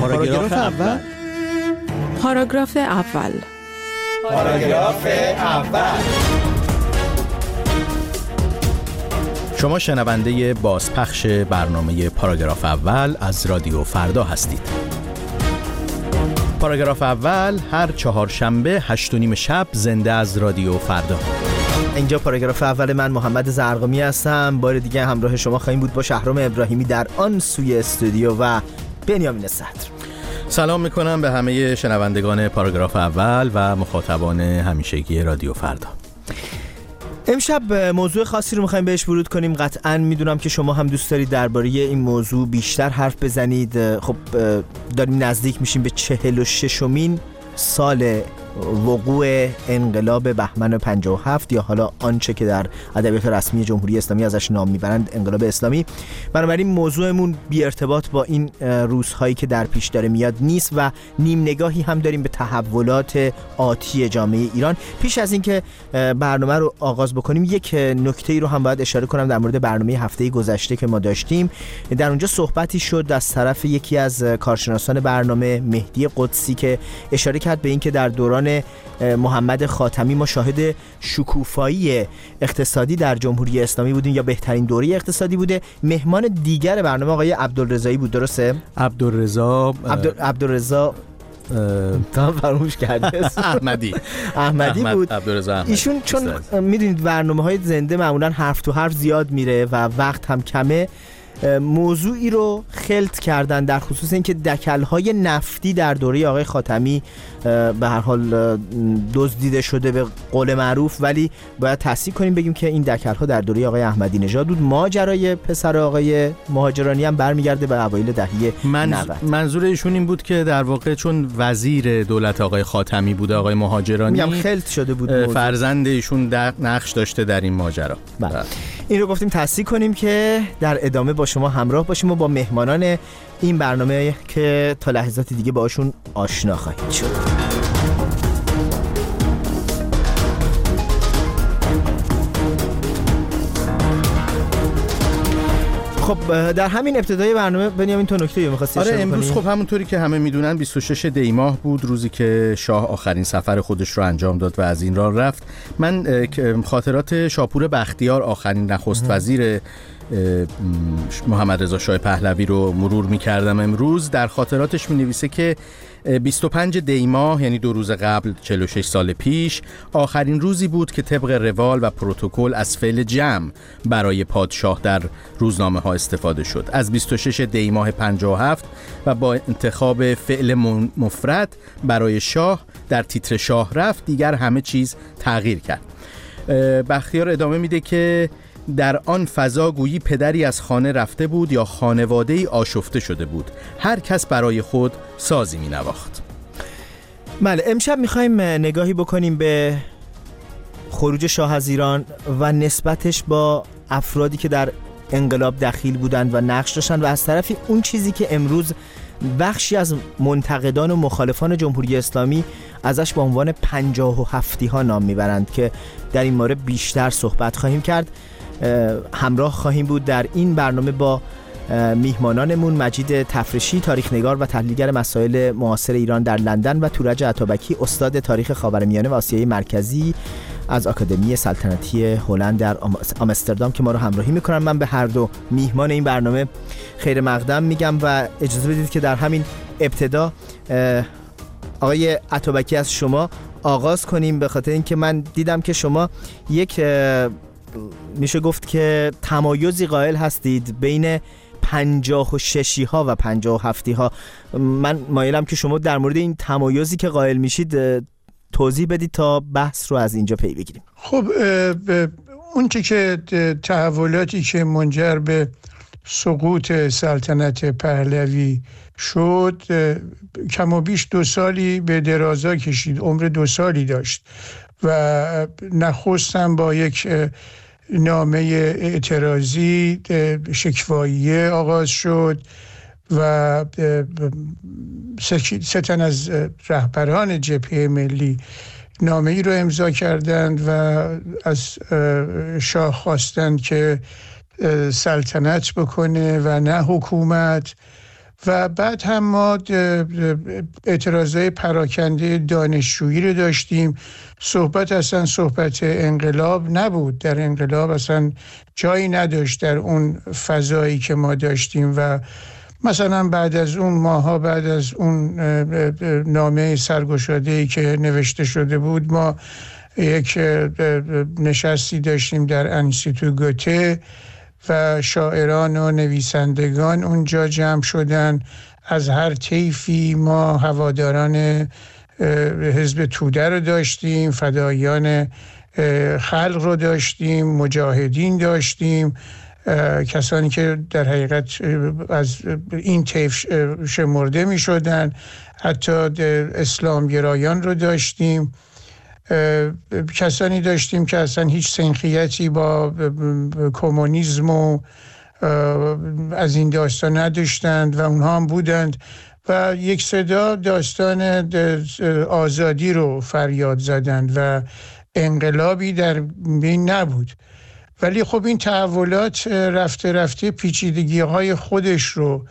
پاراگراف اول. پاراگراف اول. پاراگراف اول. شما شنونده بازپخش برنامه پاراگراف اول از رادیو فردا هستید. پاراگراف اول هر چهارشنبه 8:30 شب زنده از رادیو فردا. اینجا پاراگراف اول، من محمد زرقامی هستم. بار دیگه همراه شما خواهیم بود با شهرام ابراهیمی در آن سوی استودیو و بنیامین صدر. سلام میکنم به همه شنوندگان پاراگراف اول و مخاطبان همیشگی رادیو فردا. امشب موضوع خاصی رو میخوایم بهش ورود کنیم. قطعاً میدونم که شما هم دوست دارید درباره این موضوع بیشتر حرف بزنید. خب داریم نزدیک میشیم به 46مین سال وقوع انقلاب بهمن 57 یا حالا آنچه که در ادبیات رسمی جمهوری اسلامی ازش نام میبرند انقلاب اسلامی. بنابراین موضوعمون بی ارتباط با این روزهایی که در پیش داره میاد نیست و نیم نگاهی هم داریم به تحولات آتی جامعه ایران. پیش از اینکه برنامه رو آغاز بکنیم یک نکته‌ای رو هم باید اشاره کنم در مورد برنامه هفته گذشته که ما داشتیم. در اونجا صحبتی شد از طرف یکی از کارشناسان برنامه، مهدی قدسی، که اشاره کرد به اینکه در دوران محمد خاتمی ما شاهد شکوفایی اقتصادی در جمهوری اسلامی بودیم یا بهترین دوره اقتصادی بوده. مهمان دیگر برنامه آقای عبدالرضایی بود، درسته؟ عبدالرضا فراموش کرده احمدی بود. ایشون چون میدونید برنامه‌های زنده معمولا حرف تو حرف زیاد میره و وقت هم کمه، موضوعی رو خلط کردن در خصوص اینکه دکل‌های نفتی در دوره آقای خاتمی به هر حال دزدیده شده به قول معروف، ولی باید تصحیح کنیم بگیم که این دکل‌ها در دوره آقای احمدی نژاد بود. ماجرای پسر آقای مهاجرانی هم برمیگرده به اوایل دهه 90. منظور ایشون این بود که در واقع چون وزیر دولت آقای خاتمی بوده آقای مهاجرانی، میگم خلط شده بود، فرزند ایشون نقش داشته در این ماجرا. این رو گفتیم تصحیح کنیم که در ادامه با شما همراه باشیم و با مهمانان این برنامه که تا لحظات دیگه باشون آشنا خواهید شد. خب در همین ابتدای برنامه بنیامین تو نکته‌ای می‌خواستی اشاره کنی؟ امروز خب همونطوری که همه میدونن 26 دی ماه بود، روزی که شاه آخرین سفر خودش رو انجام داد و از این راه رفت. من خاطرات شاپور بختیار، آخرین نخست وزیر محمد رضا شاه پهلوی رو مرور می‌کردم امروز. در خاطراتش می‌نویسه که 25 دی ماه، یعنی 2 روز قبل 46 سال پیش، آخرین روزی بود که طبق روال و پروتکل از فعل جمع برای پادشاه در روزنامه ها استفاده شد. از 26 دی ماه 57 و با انتخاب فعل مفرد برای شاه در تیتر شاه رفت، دیگر همه چیز تغییر کرد. بختیار ادامه میده که در آن فضا گویی پدری از خانه رفته بود یا خانواده‌ای آشفته شده بود. هر کس برای خود سازی می نواخت. بله، امشب میخوایم نگاهی بکنیم به خروج شاه از ایران و نسبتش با افرادی که در انقلاب دخیل بودند و نقش داشتند و از طرفی اون چیزی که امروز بخشی از منتقدان و مخالفان جمهوری اسلامی ازش با عنوان 57 ها نام میبرند که در این مورد بیشتر صحبت خواهیم کرد. همراه خواهیم بود در این برنامه با میهمانانمون: مجید تفرشی، تاریخ نگار و تحلیلگر مسائل معاصر ایران در لندن، و تورج عطابکی، استاد تاریخ خاورمیانه و آسیای مرکزی از آکادمی سلطنتی هلند در آمستردام که ما رو همراهی میکنن. من به هر دو میهمان این برنامه خیر مقدم میگم و اجازه بدید که در همین ابتدا آقای عطابکی از شما آغاز کنیم، به خاطر اینکه من دیدم که شما یک میشه گفت که تمایزی قائل هستید بین 56 ها و 57 ها. من مایلم که شما در مورد این تمایزی که قائل میشید توضیح بدید تا بحث رو از اینجا پی بگیریم. خب اون که تحولاتی که منجر به سقوط سلطنت پهلوی شد کم و بیش 2 سالی به درازا کشید، عمر 2 سالی داشت و نخستم با یک نامه اعتراضی شکواییه آغاز شد و 3 تن از رهبران جبهه ملی نامه ای رو امضا کردند و از شاه خواستند که سلطنت بکنه و نه حکومت و بعد هم ما اعتراضهای پراکنده دانشجویی رو داشتیم. اصلا صحبت انقلاب نبود، در انقلاب اصلا جایی نداشت در اون فضایی که ما داشتیم. و مثلا بعد از اون ماها، بعد از اون نامه سرگشاده‌ای که نوشته شده بود، ما یک نشستی داشتیم در انستیتو گوته و شاعران و نویسندگان اونجا جمع شدن از هر طیفی. ما هواداران حزب توده رو داشتیم، فدایان خلق رو داشتیم، مجاهدین داشتیم، کسانی که در حقیقت از این طیف شمرده می شدن، حتی اسلامگرایان رو داشتیم، کسانی داشتیم که اصلا هیچ سنخیتی با کمونیسم و از این داستان نداشتند و اونها هم بودند و یک صدا داستان آزادی رو فریاد زدند و انقلابی در بین نبود. ولی خب این تحولات رفته رفته پیچیدگی‌های خودش رو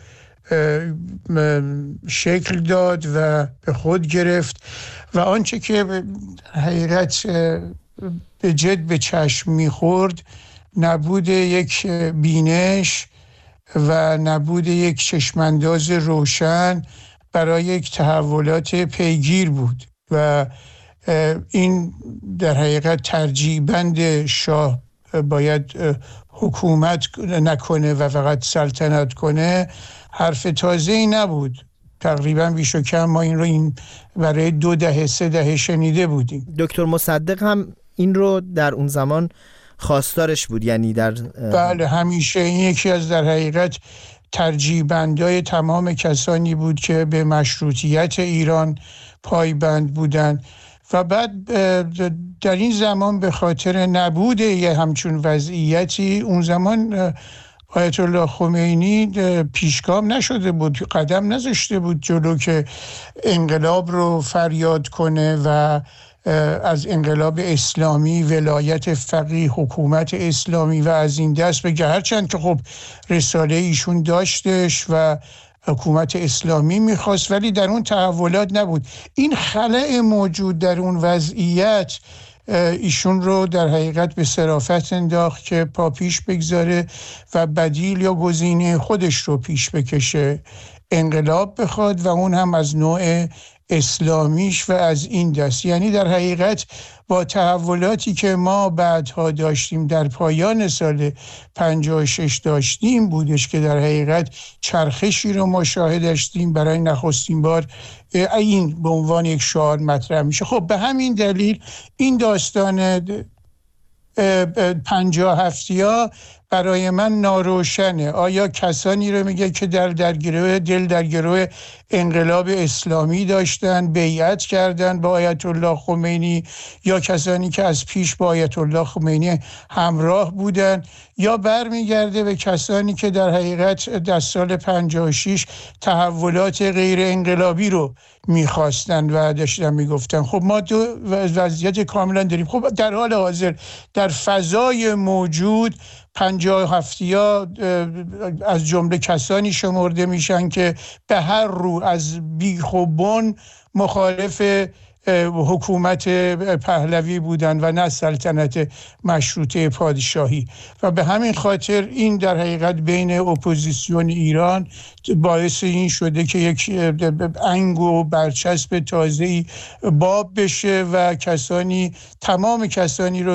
شکل داد و به خود گرفت و آنچه که حقیقت به جد به چشم می‌خورد نبود یک بینش و نبود یک چشمانداز روشن برای یک تحولات پیگیر بود و این در حقیقت ترجیح بند شاه باید حکومت نکنه و فقط سلطنت کنه حرف تازه‌ای نبود. تقریبا بیش و کم ما این برای 2 دهه 3 دهه شنیده بودیم. دکتر مصدق هم این رو در اون زمان خواستارش بود، یعنی در بله همیشه این یکی از در حقیقت ترجیح بندای تمام کسانی بود که به مشروطیت ایران پایبند بودند و بعد در این زمان به خاطر نبود یه همچون وضعیتی اون زمان آیت الله خمینی پیشگام نشده بود، قدم نذاشته بود جلو که انقلاب رو فریاد کنه و از انقلاب اسلامی، ولایت فقیه، حکومت اسلامی و از این دست بگه، هرچند که خب رساله ایشون داشتش و حکومت اسلامی میخواست ولی در اون تحولات نبود. این خلأ موجود در اون وضعیت ایشون رو در حقیقت به صرافت انداخت که پا پیش بگذاره و بدیل یا گزینه خودش رو پیش بکشه، انقلاب بخواد و اون هم از نوع اسلامیش و از این دست. یعنی در حقیقت با تحولاتی که ما بعدها داشتیم در پایان سال 56 داشتیم بودش که در حقیقت چرخشی رو مشاهده داشتیم برای نخستین بار این به عنوان یک شعار مطرح میشه. خب به همین دلیل این داستان 57ها برای من ناروشنه. آیا کسانی رو میگه که در گروه انقلاب اسلامی داشتن، بیعت کردن با آیت الله خمینی، یا کسانی که از پیش با آیت الله خمینی همراه بودن، یا برمیگرده به کسانی که در حقیقت در سال 56 تحولات غیر انقلابی رو میخواستن و داشتن میگفتن. خب ما دو وضعیت کاملا داریم. خب در حال حاضر در فضای موجود 57ها از جمله کسانی شمرده میشن که به هر رو از بیخ و بن مخالف حکومت پهلوی بودن و نه سلطنت مشروطه پادشاهی و به همین خاطر این در حقیقت بین اپوزیسیون ایران باعث این شده که یک انگ و برچسب تازه‌ای باب بشه و تمام کسانی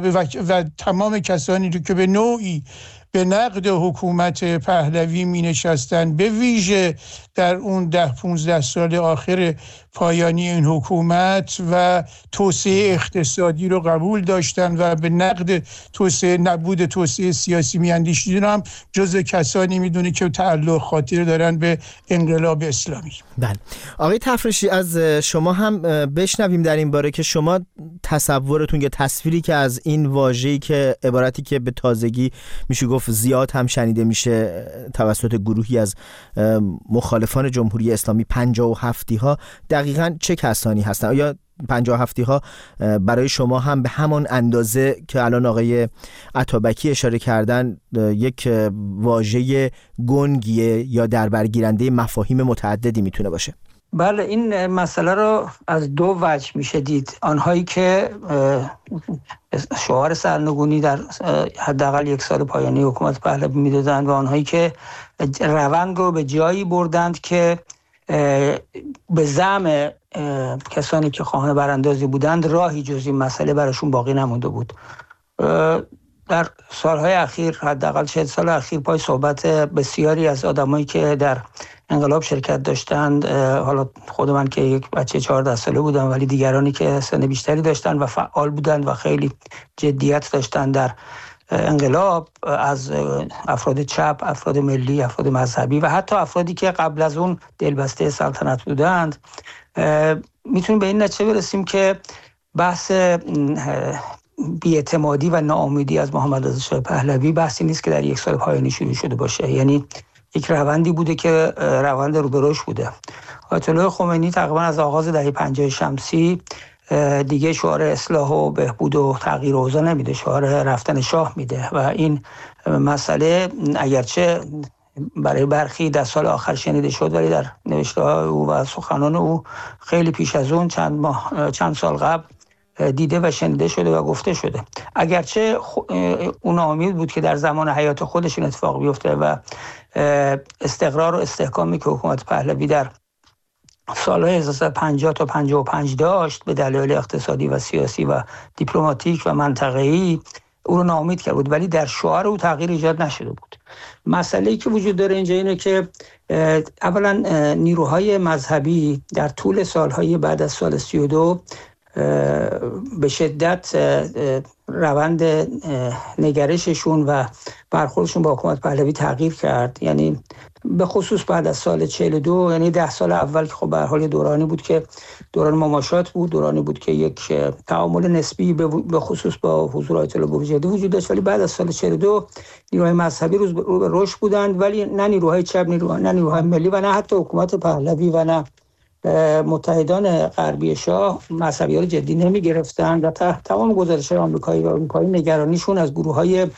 رو که به نوعی به نقد حکومت پهلوی می نشستن، به ویژه در اون 10-15 سال آخر پایانی این حکومت و توسعه اقتصادی رو قبول داشتن و به نقد نبود توسعه سیاسی می اندیشیدن، هم جز کسانی می دونه که تعلق خاطر دارن به انقلاب اسلامی. بله آقای تفرشی، از شما هم بشنویم در این باره که شما تصورتون یا تصویری که از این واژه‌ای که عبارتی که به تازگی میشه گفت زیاد هم شنیده میشه توسط گروهی از مخالفان جمهوری اسلامی 57ها دقیقاً چه کسانی هستن؟ آیا 57 ها برای شما هم به همان اندازه که الان آقای عطابکی اشاره کردن یک واژه گنگیه یا در برگیرنده مفاهیم متعددی میتونه باشه؟ بله، این مسئله رو از دو وجه میشه دید. آنهایی که شعار سرنگونی در حداقل یک سال پایانی حکومت پهلوی میدادند و آنهایی که روند رو به جایی بردند که به زعم کسانی که خواهان براندازی بودند راهی جز این مسئله براشون باقی نمونده بود. در سالهای اخیر، حداقل 40 سال اخیر، پای صحبت بسیاری از آدمایی که در انقلاب شرکت داشتند، حالا خود من که یک بچه 14 ساله بودم ولی دیگرانی که سن بیشتری داشتند و فعال بودند و خیلی جدیت داشتند در انقلاب، از افراد چپ، افراد ملی، افراد مذهبی و حتی افرادی که قبل از اون دلبسته سلطنت بودند، میتونیم به این نتیجه برسیم که بحث بی‌اعتمادی و ناامیدی از محمد رضا شاه پهلوی بحثی نیست که در یک سال پایانی شروع شده باشه. یعنی یک روندی بوده که روند رو به رشد بوده. آیت الله خمینی تقریبا از آغاز دهه 50 شمسی دیگه شعار اصلاح و بهبود و تغییر اوضاع نمیده، شعار رفتن شاه میده و این مسئله اگرچه برای برخی در سال آخر شنیده شد ولی در نوشته‌های او و سخنان او خیلی پیش از اون چند سال قبل دیده و شنیده شده و گفته شده. اگرچه اون امید بود که در زمان حیات خودشون اتفاق بیفته و استقرار و استحکامی که حکومت پهلوی در سالهای 1950 تا 55 داشت به دلایل اقتصادی و سیاسی و دیپلماتیک و منطقه‌ای او رو ناامید کرد بود، ولی در شعار او تغییر ایجاد نشده بود. مسئله‌ای که وجود داره اینجا اینه که اولا نیروهای مذهبی در طول سالهای بعد از سال 32 به شدت روند نگرششون و برخوردشون با حکومت پهلوی تغییر کرد. یعنی به خصوص بعد از سال 42، یعنی 10 سال اول که خب به هر حال دورانی بود که دوران مماشات بود، دورانی بود که یک تعامل نسبی به خصوص با حضور آیت الله بروجردی وجود داشت، ولی بعد از سال 42 نیروهای مذهبی رو به رشد بودند، ولی نه نیروهای چپ، نه نیروهای ملی و نه حتی حکومت پهلوی و نه متحدان غربی شاه مذهبی‌ها رو جدی نمی‌گرفتند و تمام گزارش‌های آمریکایی و اروپایی نگرانیشون از گروه‌های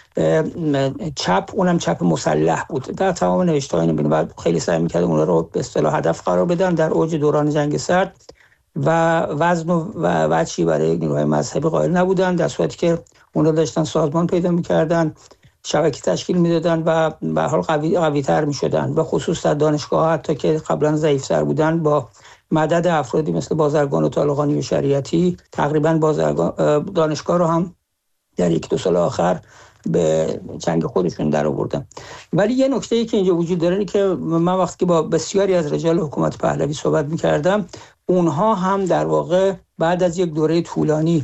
چپ، اونم چپ مسلح بود. در تمام نوشته‌های می‌بینیم و خیلی سعی می‌کردن اونها رو به اصطلاح هدف قرار بدن در اوج دوران جنگ سرد و وزن و وجهی برای نیروهای مذهبی قائل نبودن، در صورتی که اونها داشتن سازمان پیدا می‌کردن، شبکه تشکیل میدادن و به حال قوی‌تر میشدن و خصوص در دانشگاه حتی که قبلا ضعیف‌تر بودن با مدد افرادی مثل بازرگان و طالقانی و شریعتی تقریبا دانشگاه رو هم در 1-2 سال آخر به چنگ خودشون در آوردن. ولی یه نکته‌ای که اینجا وجود داره اینه که من وقتی که با بسیاری از رجال حکومت پهلوی صحبت می‌کردم، اونها هم در واقع بعد از یک دوره طولانی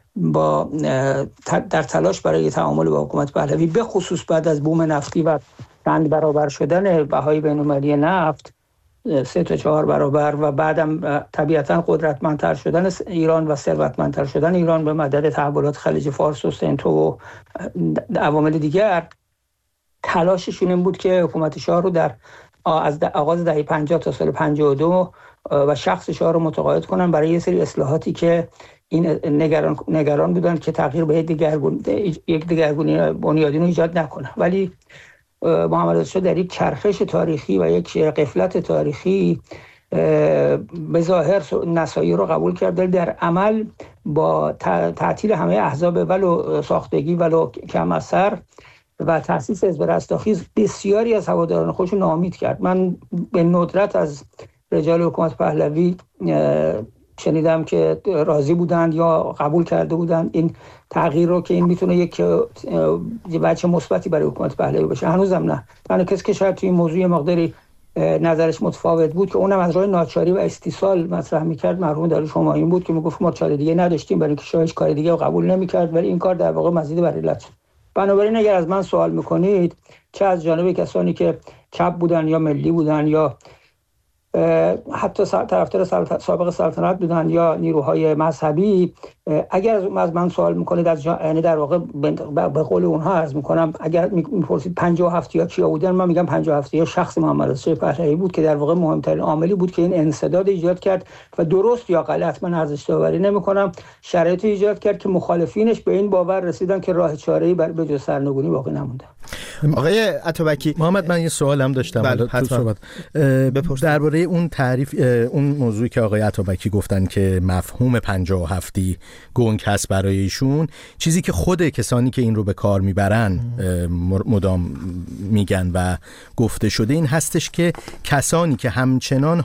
در تلاش برای تعامل با حکومت پهلوی، به خصوص بعد از بوم نفتی و چند برابر شدن بهای بین‌المللی نفت 3 تا 4 برابر و بعدم طبیعتاً قدرتمندتر شدن ایران و ثروتمندتر شدن ایران به مدد تحولات خلیج فارس و سنتو و عوامل دیگر، تلاششون این بود که حکومت شاه رو از آغاز دهه 50 تا سال 52 و شخص شاه رو متقاعد کنن برای یه سری اصلاحاتی که این نگران بودن که تغییر به یک دگرگونی بنیادین رو ایجاد نکنه. ولی محمد رضا شاه در یک چرخش تاریخی و یک غفلت تاریخی به ظاهر نصایح رو قبول کرد، ولی در عمل با تعطیل همه احزاب ولو ساختگی ولو کم اثر و تأسیس حزب رستاخیز بسیاری از هواداران خودش رو ناامید کرد. من به ندرت از رجال حکومت پهلوی شنیدم که راضی بودند یا قبول کرده بودند این تغییر رو که این میتونه یک وجه مثبتی برای حکومت پهلوی باشه. هنوزم نه. تنها کسی که شاید توی این موضوع مقداری نظرش متفاوت بود که اونم از راه ناچاری و استیصال مطرح میکرد مرحوم داریوش همایون بود که میگفت ما چاره دیگه نداشتیم برای اینکه شاهش کار دیگه رو قبول نمیکرد، ولی این کار در واقع مزید بر علت شد. بنابراین اگر از من سوال میکنید چه از جانب کسانی که چپ بودن یا ملی بودن یا حتی طرفدار سابق سلطنت بودن یا نیروهای مذهبی، اگر از من سوال میکنید یعنی در واقع به قول اونها عرض میکنم، اگر میپرسید 57 یا کیا بودن، من میگم 57 یا شخص محمد رضا شاه پهلوی بود که در واقع مهمترین عاملی بود که این انسداد ایجاد کرد و درست یا غلط من ارزش داوری نمیکنم، شرایط ایجاد کرد که مخالفینش به این باور رسیدن که راه چاره‌ای به جز سرنگونی باقی نمونده. آقای عطابکی، محمد من یه سوالم داشتم تو صحبت درباره اون تعریف، اون موضوعی که آقای عطابکی گفتن که مفهوم 57 گنگ هست برای ایشون، چیزی که خود کسانی که این رو به کار میبرن مدام میگن و گفته شده این هستش که کسانی که همچنان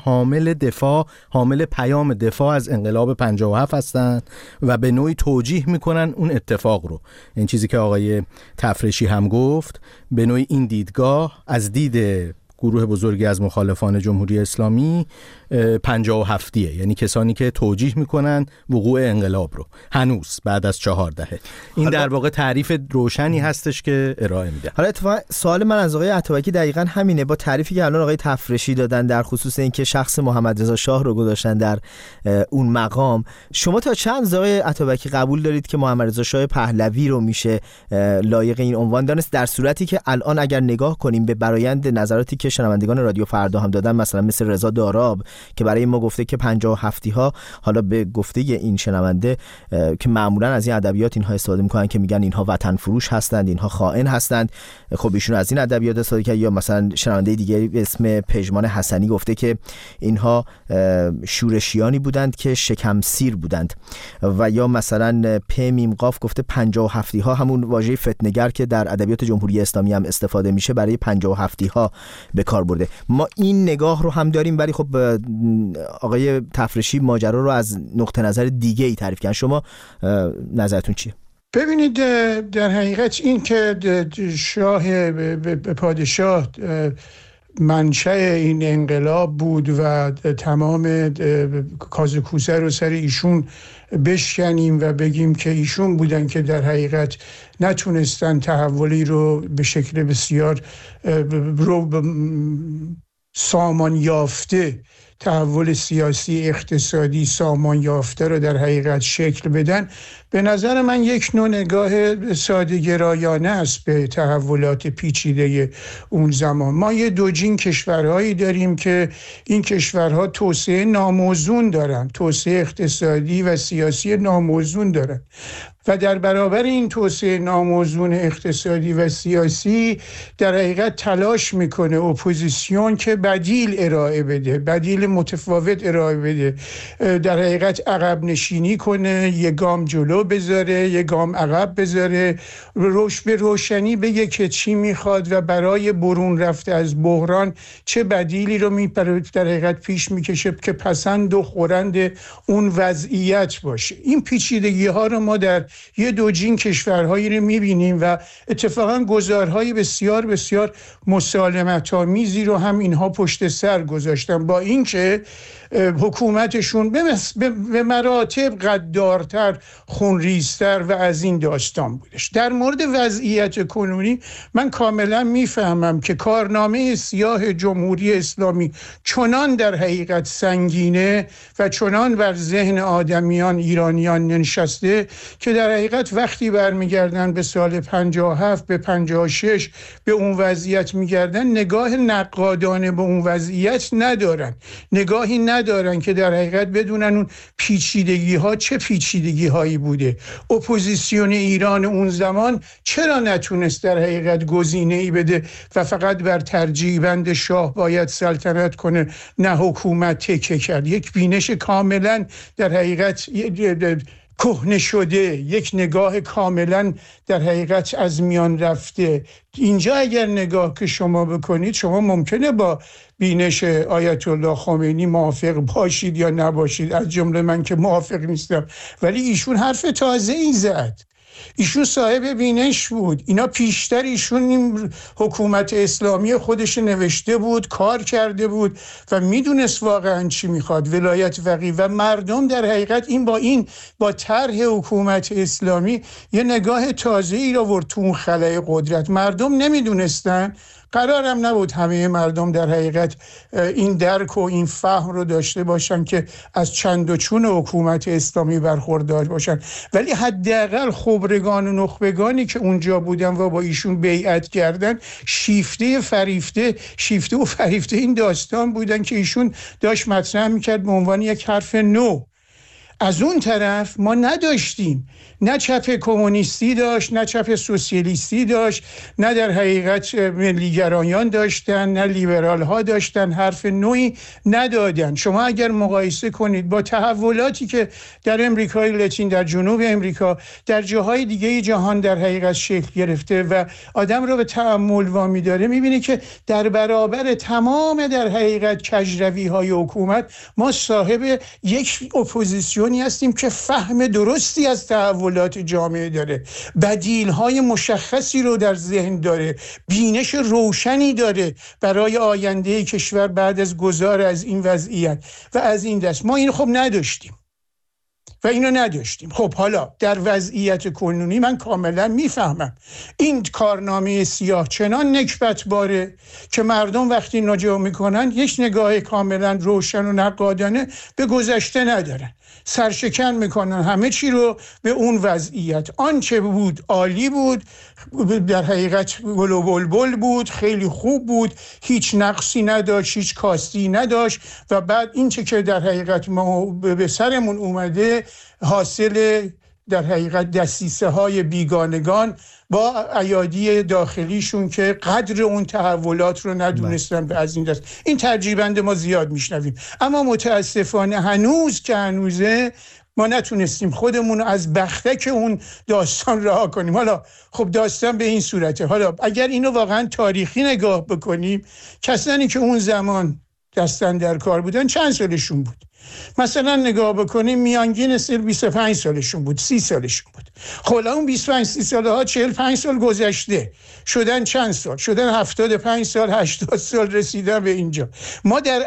حامل پیام دفاع از انقلاب 57 هستن و به نوعی توجیه میکنن اون اتفاق رو. این چیزی که آقای تفرشی هم گفت، به نوعی این دیدگاه از دید گروه بزرگی از مخالفان جمهوری اسلامی 57، یعنی کسانی که توجیه میکنن وقوع انقلاب رو هنوز بعد از 4 دهه. این در واقع تعریف روشنی هستش که ارائه میده. حالا اتفاقا سوال من از آقای عطابکی دقیقاً همینه، با تعریفی که الان آقای تفرشی دادن در خصوص اینکه شخص محمد رضا شاه رو گذاشتن در اون مقام، شما تا چند آقای عطابکی قبول دارید که محمد رضا شاه پهلوی رو میشه لایق این عنوان دانست، در صورتی که الان اگر نگاه کنیم به برآیند نظراتی که شنوندگان رادیو فردا هم دادن، مثلا مثل رضا داراب که برای ما گفته که 57 ها، حالا به گفته این شنونده که معمولا از این ادبیات اینها استفاده میکنن که میگن اینها وطن فروش هستند، اینها خائن هستند، خب ایشون از این ادبیات استفاده کرد. یا مثلا شنونده دیگری به اسم پژمان حسنی گفته که اینها شورشیانی بودند که شکم سیر بودند. و یا مثلا پ میم قاف گفته 57 ها همون واژه فتنه‌گر که در ادبیات جمهوری اسلامی هم استفاده میشه برای 57 ها به کار برده. ما این نگاه رو هم داریم، ولی خب آقای تفرشی ماجرا رو از نقطه نظر دیگه ای تعریف کردن. شما نظرتون چیه؟ ببینید، در حقیقت این که شاه به پادشاه منشأ این انقلاب بود و تمام کاز کوسه رو سر ایشون بشکنیم و بگیم که ایشون بودن که در حقیقت نتونستن تحولی رو به شکل بسیار سامان یافته، تحول سیاسی اقتصادی سامان یافته رو در حقیقت شکل بدن، به نظر من یک نوع نگاه ساده‌گرایانه است به تحولات پیچیده اون زمان. ما یه دوجین کشورهایی داریم که این کشورها توسعه ناموزون دارن، توسعه اقتصادی و سیاسی ناموزون دارن و در برابر این توسعه ناموزون اقتصادی و سیاسی در حقیقت تلاش میکنه اپوزیسیون که بدیل ارائه بده، بدیل متفاوت ارائه بده، در حقیقت عقب نشینی کنه، یه گام جلو بذاره، یه گام عقب بذاره، به روشنی بگه که چی میخواد و برای برون رفته از بحران چه بدیلی رو در حقیقت پیش میکشه که پسند و خورند اون وضعیت باشه. این پیچیدگی ها رو ما در یه دوجین کشورهایی رو میبینیم و اتفاقا گزارهای بسیار بسیار مسالمت‌آمیزی رو هم اینها پشت سر گذاشتن، با اینکه حکومتشون به مراتب غدارتر، خونریزتر و از این داستان بودش. در مورد وضعیت کنونی من کاملا میفهمم که کارنامه سیاه جمهوری اسلامی چنان در حقیقت سنگینه و چنان بر ذهن آدمیان ایرانیان نشسته که در حقیقت وقتی برمیگردن به سال 57 به 56 به اون وضعیت میگردن، نگاه نقادانه به اون وضعیت ندارن، نگاهی ندارن که در حقیقت بدونن اون پیچیدگی ها چه پیچیدگی هایی بوده. اپوزیسیون ایران اون زمان چرا نتونست در حقیقت گزینه‌ای بده و فقط بر ترجیح بند شاه باید سلطنت کنه، نه حکومت تکه کرد؟ یک بینش کاملا در حقیقت کهنه شده، یک نگاه کاملا در حقیقت از میان رفته. اینجا اگر نگاه که شما بکنید، شما ممکنه با بینش آیت الله خمینی موافق باشید یا نباشید، از جمله من که موافق نیستم، ولی ایشون حرف تازه‌ای زد، ایشون صاحب بینش بود. اینا پیشتر ایشون این حکومت اسلامی خودش نوشته بود، کار کرده بود و میدونست واقعا چی میخواد، ولایت فقیه، و مردم در حقیقت با طرح حکومت اسلامی یه نگاه تازه‌ای را آورد تو اون خلأ قدرت. مردم نمیدونستن قرارم نبود همه مردم در حقیقت این درک و این فهم رو داشته باشن که از چند و چون حکومت اسلامی برخوردار باشن، ولی حداقل خبرگان و نخبگانی که اونجا بودن و با ایشون بیعت کردن شیفته و فریفته این داستان بودن که ایشون داشت مطرح میکرد به عنوان یک حرف نو. از اون طرف ما نداشتیم، نه چپ کمونیستی داشت، نه چپ سوسیالیستی داشت، نه در حقیقت ملیگرایان داشتن، نه لیبرال ها داشتن، حرف نوعی ندادن. شما اگر مقایسه کنید با تحولاتی که در امریکای لاتین، در جنوب امریکا، در جاهای دیگه جهان در حقیقت شکل گرفته و آدم رو به تأمل وامی داره، میبینه که در برابر تمام در حقیقت کجروی های حکومت ما صاحب یک اپوزیسیون هستیم که فهم درستی از تحولات جامعه داره، بدیل‌های مشخصی رو در ذهن داره، بینش روشنی داره برای آینده کشور بعد از گذار از این وضعیت و از این دست. ما اینو خب نداشتیم و اینو نداشتیم. خب حالا در وضعیت کنونی من کاملا میفهمم این کارنامه سیاه چنان نکبتباره که مردم وقتی نجوا میکنن یک نگاه کاملا روشن و نقادانه به گذشته ندارن، سرشکن میکنن همه چی رو به اون وضعیت. آنچه بود عالی بود، در حقیقت گل و بلبل بود، خیلی خوب بود، هیچ نقصی نداشت، هیچ کاستی نداشت و بعد این چه که در حقیقت ما به سرمون اومده حاصل در حقیقت دسیسه های بیگانگان با ایادی داخلیشون که قدر اون تحولات رو ندونستن به از این دست. این ترجیبند ما زیاد میشنویم، اما متاسفانه هنوز که هنوزه ما نتونستیم خودمون از بختک اون داستان رها کنیم. حالا خب داستان به این صورته. حالا اگر اینو واقعا تاریخی نگاه بکنیم، کسانی که اون زمان دستن در کار بودن چند سالشون بود؟ مثلا نگاه بکنیم میانگین سال 25 سالشون بود، 30 سالشون بود. خب اون 25 30 ساله ها 45 سال گذشته، شدن چند سال؟ شدن 75 سال 80 سال رسیدن به اینجا. ما در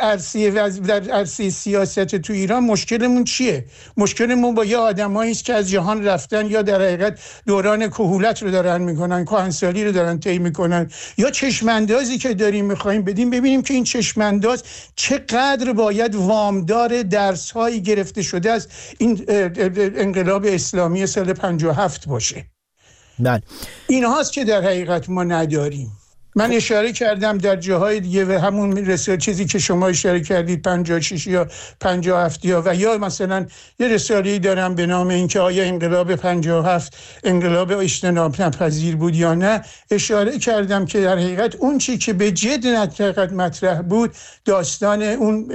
عرصه سیاست تو ایران مشکلمون چیه؟ مشکلمون با یه آدمایی است که از جهان رفتن یا در حقیقت دوران کهولت رو دارن میکنن، کهنسالی رو دارن طی میکنن، یا چشماندازی که داریم میخوایم بدیم ببینیم که این چشمانداز چقدر باید وامدار درس‌هایی گرفته شده از این انقلاب اسلامی سال 57 باشه. بله. این هاست که در حقیقت ما نداریم. من اشاره کردم در جاهای دیگه و همون رساله چیزی که شما اشاره کردید 56 یا 57 و یا مثلا یه رساله‌ای دارم به نام اینکه آیا انقلاب 57 انقلاب اجتناب ناپذیر بود یا نه. اشاره کردم که در حقیقت اون چی که به جد مطرح بود داستان اون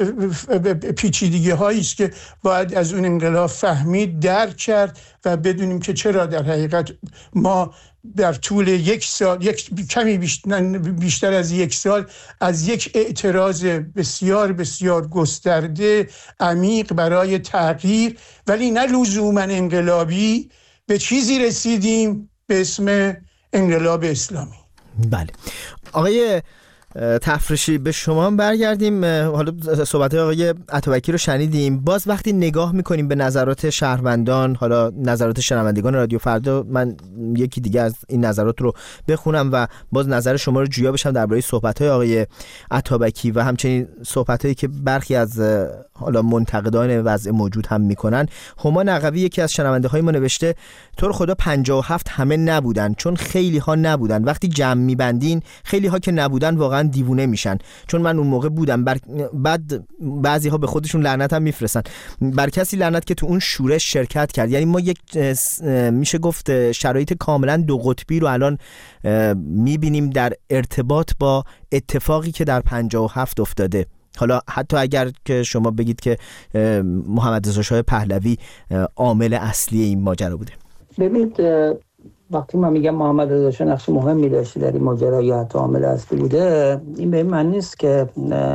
پیچیدگی هایی است که باید از اون انقلاب فهمید، درک کرد و بدونیم که چرا در حقیقت ما در طول یک سال، کمی بیشتر از یک سال، از یک اعتراض بسیار بسیار گسترده عمیق برای تغییر ولی نه لزوما انقلابی به چیزی رسیدیم به اسم انقلاب اسلامی. بله آقای تفرشی به شما برگردیم. حالا صحبت آقای عطابکی رو شنیدیم. باز وقتی نگاه میکنیم به نظرات شهروندان، حالا نظرات شنوندگان رادیو فردا، من یکی دیگه از این نظرات رو بخونم و باز نظر شما رو جویا بشم درباره صحبت‌های آقای عطابکی و همچنین صحبت‌هایی که برخی از حالا منتقدان وضع موجود هم میکنن. هما نقوی یکی از شنونده‌های ما نوشته تو رو خدا 57 همه نبودن، چون خیلی ها نبودن. وقتی جمع میبندین خیلی ها که نبودن واقعا دیوونه میشن، چون من اون موقع بودم. بعد بعضی ها به خودشون لعنت هم میفرستن، بر کسی لعنت که تو اون شورش شرکت کرد. یعنی ما یک میشه گفت شرایط کاملا دو قطبی رو الان میبینیم در ارتباط با اتفاقی که در 57 افتاده. حالا حتی اگر که شما بگید که محمد رضا شاه پهلوی عامل اصلی این ماجرا بوده. ببینید وقتی من میگم محمد رضا شاه نقش مهمی داشته در این ماجرا یا حتی عامل اصلی بوده، این به این معنی نیست که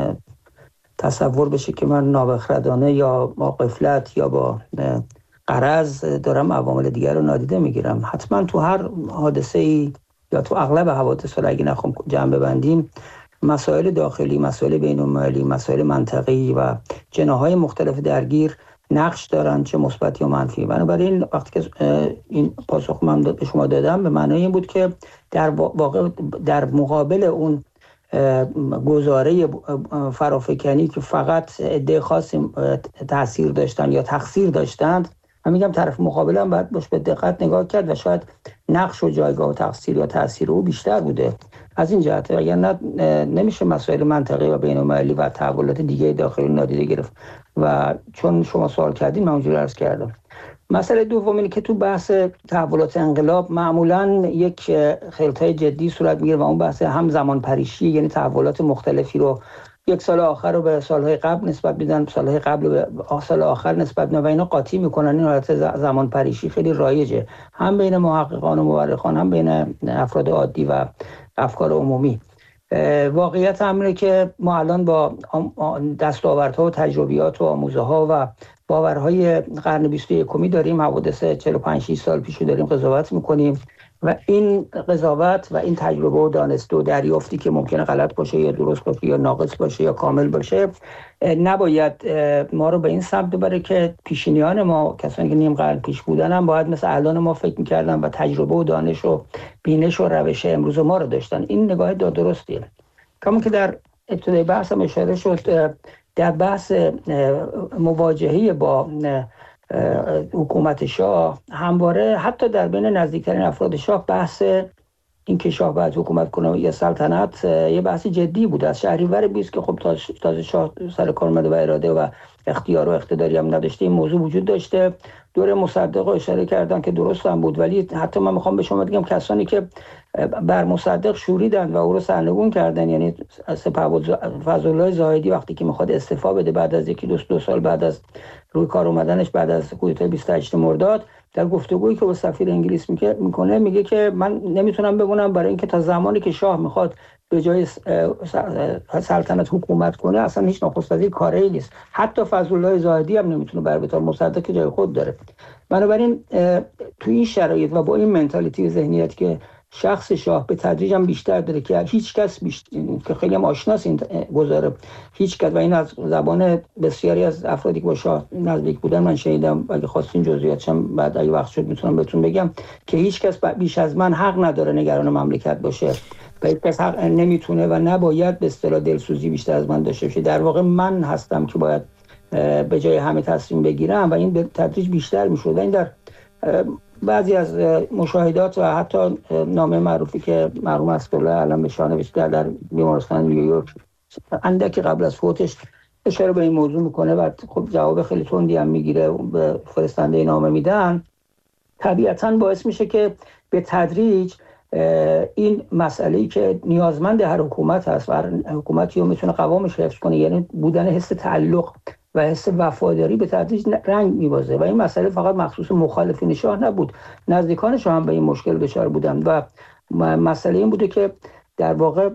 تصور بشه که من نابخردانه یا با غفلت یا با غرض دارم عوامل دیگر رو نادیده میگیرم. حتما تو هر حادثه‌ای یا تو اغلب حوادث رو اگه نخوام جمع ببندیم، مسائل داخلی، مسائل بین‌المللی، مسائل منطقی و جناح‌های مختلف درگیر نقش دارن، چه مثبت یا منفی. بنابراین وقتی که این پاسخ من به شما دادم به معنای این بود که در واقع در مقابل اون گزاره فرافکنی که فقط عده خاصی تاثیر داشتن یا تقصیر داشتند، من میگم طرف مقابل هم باید باش به دقت نگاه کرد و شاید نقش و جایگاه و تقصیر یا تاثیر او بیشتر بوده از این جهت. اگر نه نمیشه مسائل منطقی و بین‌المللی و تحولات دیگه داخلی نادیده گرفت و چون شما سوال کردین من اونجوری عرض کردم. مسئله دوم اینه که تو بحث تحولات انقلاب معمولاً یک خلطای جدی صورت میگیره و اون بحث هم زمان پریشی، یعنی تحولات مختلفی رو یک سال آخر رو به سالهای قبل نسبت میدن، سالهای قبل به سال آخر نسبت میدن و اینا قاطی میکنن. این حالت زمان پریشی خیلی رایجه هم بین محققان و مورخان هم بین افراد عادی و افکار عمومی. واقعیت امره که ما الان با دستاوردها و تجربیات و آموزه‌ها و باورهای قرن 21 داریم حوادث 45-6 سال پیش رو داریم قضاوت میکنیم و این قضاوت و این تجربه و دانسته و دریافتی که ممکنه غلط باشه یا درست باشه یا ناقص باشه یا کامل باشه نباید ما رو به این سمت ببره که پیشینیان ما، کسانی که نیم قرن پیش بودن، هم باید مثل الان ما فکر میکردن و تجربه و دانش و بینش و روش امروز ما رو داشتن. این نگاه درستیه. کما که در ابتدای بحث هم اشاره شد، در بحث مواجهه با حکومت شاه همواره حتی در بین نزدیکترین افراد شاه بحث این که شاه باید حکومت کنه یا سلطنت یه بحث جدی بود. از شهریور 20 که خب تازه شاه سر کار اومده و اراده و اختیار و اقتداری هم نداشته این موضوع وجود داشته. دوره مصدق اشاره کردن که درست هم بود، ولی حتی من میخوام به شما بگم کسانی که بر مصدق شوریدن و او رو سرنگون کردن، یعنی سپهبد فضلالله زاهدی وقتی که میخواد استعفا بده بعد از یکی دو سال بعد از روی کار اومدنش بعد از کودتای 28 مرداد، در گفتگویی که با سفیر انگلیس میکنه میگه که من نمیتونم بمونم برای اینکه تا زمانی که شاه میخواد به جای سلطنت حکومت کنه اصلا هیچ نخست وزیر کاری نیست. حتی فضلالله زاهدی هم نمیتونه بر بطور مصدق جای خود داره. بنابراین تو این شرایط و با این منتالیتی ذهنیت که شخص شاه به تدریج هم بیشتر داره که هیچ کس که خیلی هم آشناس این گزاره، هیچ کس، و این از زبان بسیاری از افرادی که با شاه نزدیک بودن من شنیدم، اگه خواستین جزئیاتش هم بعد اگه وقت شد میتونم بهتون بگم که هیچ کس بیش از من حق نداره نگران مملکت باشه و هیچ کس حق نمیتونه و نباید به اصطلاح دلسوزی بیشتر از من داشته باشه. در واقع من هستم که باید به جای همه تصمیم بگیرم و این به تدریج بیشتر میشد. این در بعضی از مشاهدات و حتی نامه معروفی که مرحوم اسدالله علم به‌شاه نوشته در بیمارستان نیویورک اندکی قبل از فوتش اشاره به این موضوع میکنه و خب جواب خیلی تندی هم میگیره به فرستنده نامه میدن، طبیعتاً باعث میشه که به تدریج این مسئله‌ای که نیازمند هر حکومت هست و هر حکومتی رو میتونه قوامش حفظ کنه، یعنی بودن حس تعلق و حس وفاداری، به تدریج رنگ می‌بازه و این مسئله فقط مخصوص مخالفین شاه نبود، نزدیکان شاه هم به این مشکل دچار بودند و مسئله این بوده که در واقع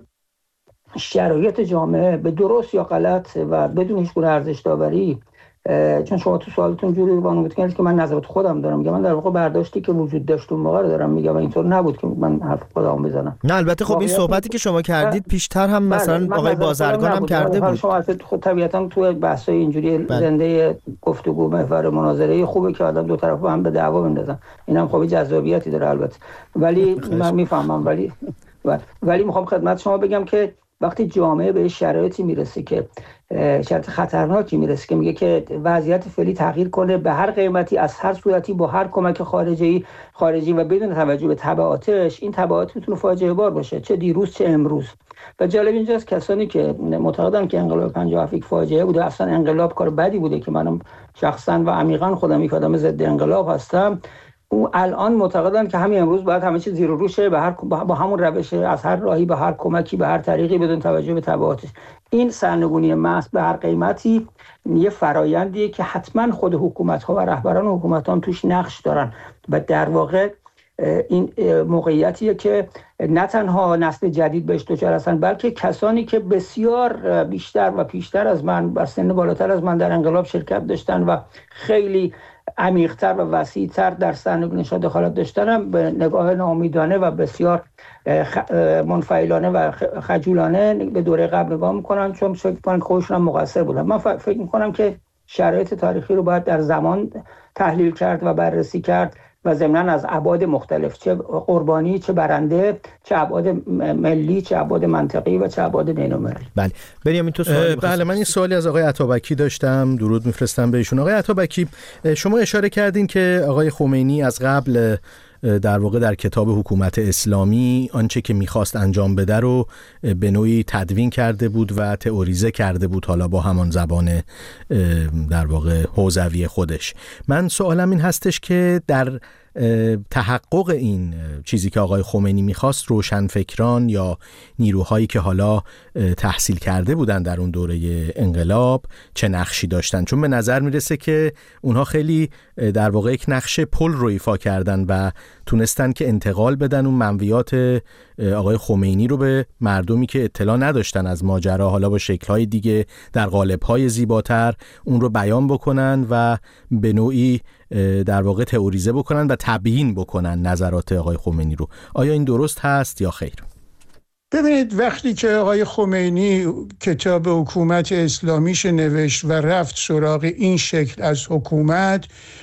شرایط جامعه به درست یا غلط و بدون هیچ گونه ارزش داوری، چون شما تو سوالتون جوری بانو کردید که من نظرات خودم دارم میگم، من در واقع برداشتی که وجود داشت اون موقع رو دارم میگم و اینطور نبود که من حرف خودم بزنم. نه البته خب این صحبتی که شما کردید پیشتر هم مثلا آقای بازرگان هم کرده بود. شما خود طبیعتاً تو بحث‌های اینجوری زنده گفتگو محور مناظره خوبه که آدم دو طرف هم به دعوا بندازن، اینم خب جذابیتی داره البته، ولی من میفهمم ولی میخوام خدمت شما بگم که وقتی جامعه به شرایطی میرسه که شرایط خطرناکی میرسه که میگه که وضعیت فعلی تغییر کنه به هر قیمتی از هر صورتی با هر کمک خارجی و بدون توجه به تبعاتش، این تبعات میتونه فاجعه بار باشه، چه دیروز چه امروز. و جالب اینجاست کسانی که معتقدن که انقلاب 57 فاجعه بوده، اصلا انقلاب کار بدی بوده که منم شخصا و عمیقا خودم یک آدم ضد انقلاب هستم، او الان معتقدن که همین امروز باید همه چیز زیر و رو شه با همون روش، از هر راهی به هر کمکی به هر طریقی بدون توجه به تبعاتش. این سرنگونی محض به هر قیمتی یه فرایندیه که حتما خود حکومت‌ها و رهبران حکومت‌ها توش نقش دارن و در واقع این موقعیتیه که نه تنها نسل جدید بهش دچار هستن بلکه کسانی که بسیار بیشتر و پیشتر از من و سن بالاتر از من در انقلاب شرکت داشتن و خیلی عمیق‌تر و وسیع‌تر در سرنگونی‌ها دخالت داشتن هم به نگاه ناامیدانه و بسیار منفعلانه و خجولانه به دوره قبل نگاه میکنن، چون فکر میکنن که خودشون هم مقصر بودن. من فکر میکنم که شرایط تاریخی رو باید در زمان تحلیل کرد و بررسی کرد و ضمناً از ابعاد مختلف، چه قربانی، چه برنده، چه ابعاد ملی، چه ابعاد منطقی و چه ابعاد بین‌المللی. بله بنیامین تو سوالی بله من این سوالی از آقای عطابکی داشتم، درود میفرستم بهشون. آقای عطابکی شما اشاره کردین که آقای خمینی از قبل در واقع در کتاب حکومت اسلامی آنچه که میخواست انجام بده رو به نوعی تدوین کرده بود و تئوریزه کرده بود، حالا با همان زبان در واقع حوزوی خودش. من سوالم این هستش که در تحقق این چیزی که آقای خمینی میخواست، روشنفکران یا نیروهایی که حالا تحصیل کرده بودن در اون دوره انقلاب چه نقشی داشتن؟ چون به نظر میرسه که اونها خیلی در واقع یک نقش پل رو ایفا کردن و تونستن که انتقال بدن اون منویات آقای خمینی رو به مردمی که اطلاع نداشتن از ماجرا، حالا با شکل‌های دیگه در قالب‌های زیباتر اون رو بیان بکنن و به نوعی در واقع تئوریزه بکنن و تبیین بکنن نظرات آقای خمینی رو. آیا این درست هست یا خیر؟ ببینید، وقتی که آقای خمینی کتاب حکومت اسلامیش نوشت و رفت سراغ این شکل از حکومت،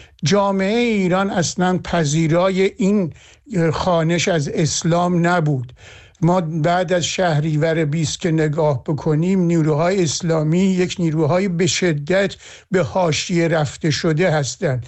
جامعه ایران اصلا پذیرای این خوانش از اسلام نبود. ما بعد از شهریور 20 که نگاه بکنیم، نیروهای اسلامی یک نیروهای به شدت به حاشیه رفته شده هستند.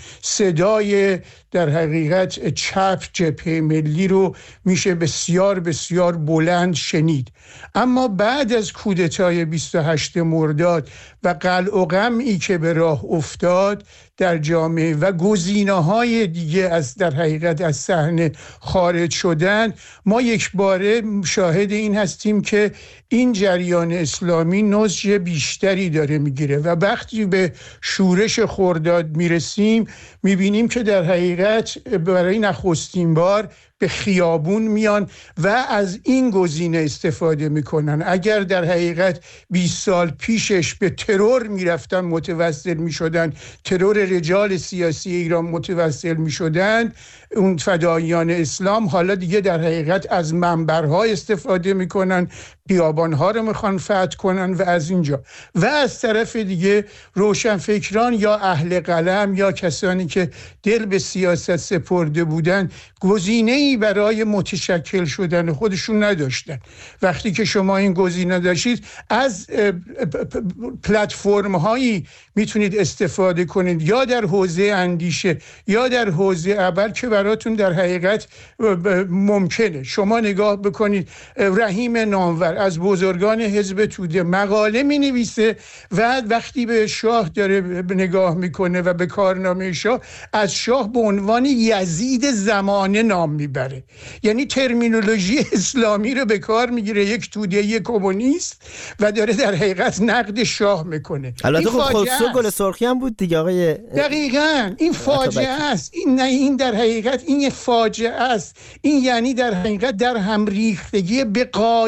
صدای در حقیقت چپ جبهه ملی رو میشه بسیار بسیار بلند شنید. اما بعد از کودتای 28 مرداد و قلع و قمعی که به راه افتاد در جامعه و گزینه‌های دیگه از در حقیقت از صحنه خارج شدن، ما یک باره شاهد این هستیم که این جریان اسلامی نضج بیشتری داره میگیره و وقتی به شورش خرداد میرسیم میبینیم که در حقیقت برای نخستین بار به خیابون میان و از این گزینه استفاده میکنن. اگر در حقیقت 20 سال پیشش به ترور میرفتن متوسل میشدن، ترور رجال سیاسی ایران متوسل میشدن، اون فداییان اسلام حالا دیگه در حقیقت از منبرها استفاده میکنن، خیابانها رو میخوان فتح کنن و از اینجا. و از طرف دیگه روشنفکران یا اهل قلم یا کسانی که دل به سیاست سپرده بودن گزینه‌ای برای متشکل شدن خودشون نداشتن. وقتی که شما این گزینه داشتید، از پلتفرم‌هایی میتونید استفاده کنید، یا در حوزه اندیشه یا در حوزه عمل که براتون در حقیقت ممکنه. شما نگاه بکنید، رحیم نامور از بزرگان حزب توده مقاله می‌نویسه و وقتی به شاه داره نگاه میکنه و به کارنامه شاه، از شاه به عنوان یزید زمانه نام میبره. یعنی ترمینولوژی اسلامی رو به کار میگیره یک توده، یک کمونیست، و داره در حقیقت نقد شاه میکنه. البته خب خسرو گل سرخی هم بود دیگه آقای. دقیقاً این فاجعه است. این در حقیقت این فاجعه است. این یعنی در حقیقت در هم ریختگی به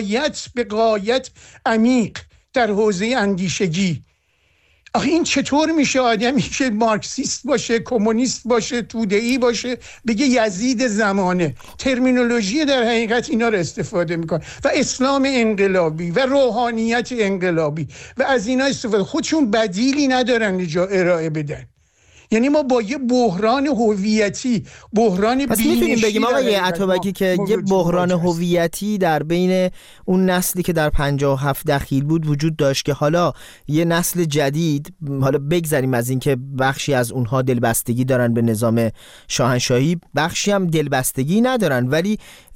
غایت عمیق در حوزه اندیشگی. آخه این چطور میشه آدمی که مارکسیست باشه، کمونیست باشه، توده‌ای باشه بگه یزید زمانه؟ ترمینولوژی در حقیقت اینا رو استفاده میکنه و اسلام انقلابی و روحانیت انقلابی و از اینا استفاده. خودشون بدیلی ندارن ارائه بدن. یعنی ما با یه بحران هویتی، بحران پس میتونیم بگیم آقای عطابکی که یه بحران هویتی در بین اون نسلی که در 57 دخیل بود وجود داشت که حالا یه نسل جدید، حالا بگذاریم از این که بخشی از اونها دلبستگی دارن به نظام شاهنشاهی، بخشی هم دلبستگی ندارن، ولی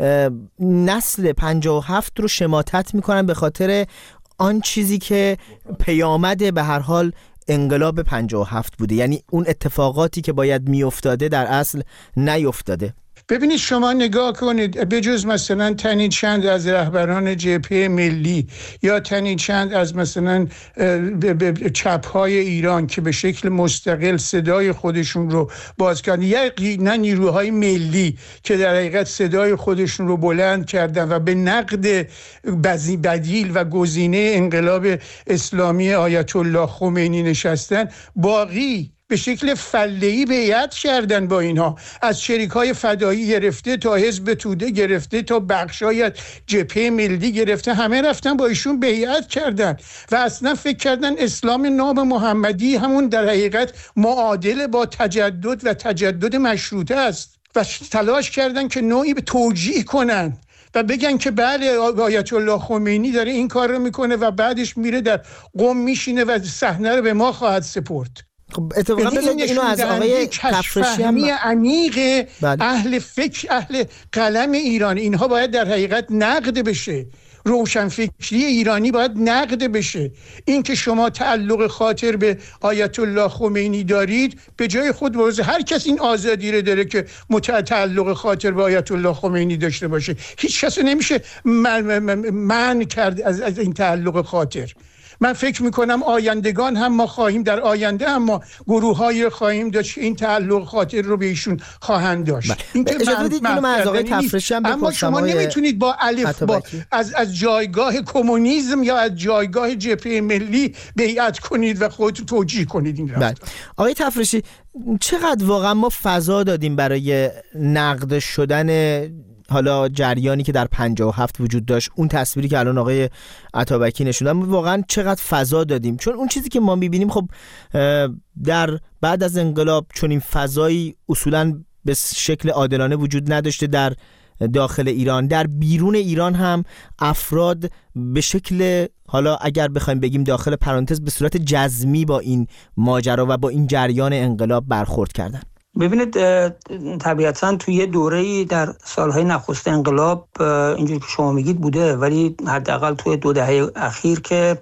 نسل 57 رو شماتت میکنن به خاطر آن چیزی که پیامد به هر حال انقلاب 57 بوده. یعنی اون اتفاقاتی که باید میافتاده در اصل نیفتاده. ببینید شما نگاه کنید، به جز مثلا تنی چند از رهبران جبهه ملی یا تنی چند از مثلا چپ‌های ایران که به شکل مستقل صدای خودشون رو باز کردن، یا نیروهای ملی که در حقیقت صدای خودشون رو بلند کردن و به نقد بدیل و گزینه انقلاب اسلامی آیت الله خمینی نشستن، باقی به شکل فله‌ای بیعت کردن با اینها. از شریکای فدایی گرفته تا حزب توده گرفته تا بخشای جبهه ملی گرفته، همه رفتن با ایشون بیعت کردن و اصلا فکر کردن اسلام ناب محمدی همون در حقیقت معادل با تجدد و تجدد مشروطه است. و تلاش کردن که نوعی به توجیه کنن و بگن که بله آیت الله خمینی داره این کار رو میکنه و بعدش میره در قم میشینه و صحنه رو به ما خواهد سپرد. خب اتفاقا اینو از آقای تفرشی هم عمیق اهل فکر، اهل قلم ایران، اینها باید در حقیقت نقد بشه. روشنفکری ایرانی باید نقد بشه. این که شما تعلق خاطر به آیت الله خمینی دارید، به جای خود بروزه هر کس این آزادی رو داره که تعلق خاطر به آیت الله خمینی داشته باشه. هیچ کس نمیشه منع کرد از این تعلق خاطر. من فکر میکنم آیندگان هم ما خواهیم، در آینده هم ما گروه‌های خواهیم داشت این تعلق خاطر رو به ایشون خواهند داشت. این که من از آقای تفرشی هم اما شما نمیتونید با الف با از جایگاه کمونیسم یا از جایگاه جبهه ملی بیعت کنید و خودتون توجیه کنید این رفتار. آقای تفرشی، چقدر واقعا ما فضا دادیم برای نقد شدن حالا جریانی که در 57 وجود داشت، اون تصویری که الان آقای عطابکی نشوندن، واقعا چقدر فضا دادیم؟ چون اون چیزی که ما می‌بینیم خب در بعد از انقلاب چون این فضایی اصولاً به شکل عادلانه وجود نداشته در داخل ایران. در بیرون ایران هم افراد به شکل، حالا اگر بخوایم بگیم داخل پرانتز، به صورت جزمی با این ماجرا و با این جریان انقلاب برخورد کردن. ببینید طبیعتاً توی یه دوره‌ای در سالهای نخست انقلاب اینجوری که شما میگید بوده، ولی حداقل توی 2 دهه اخیر که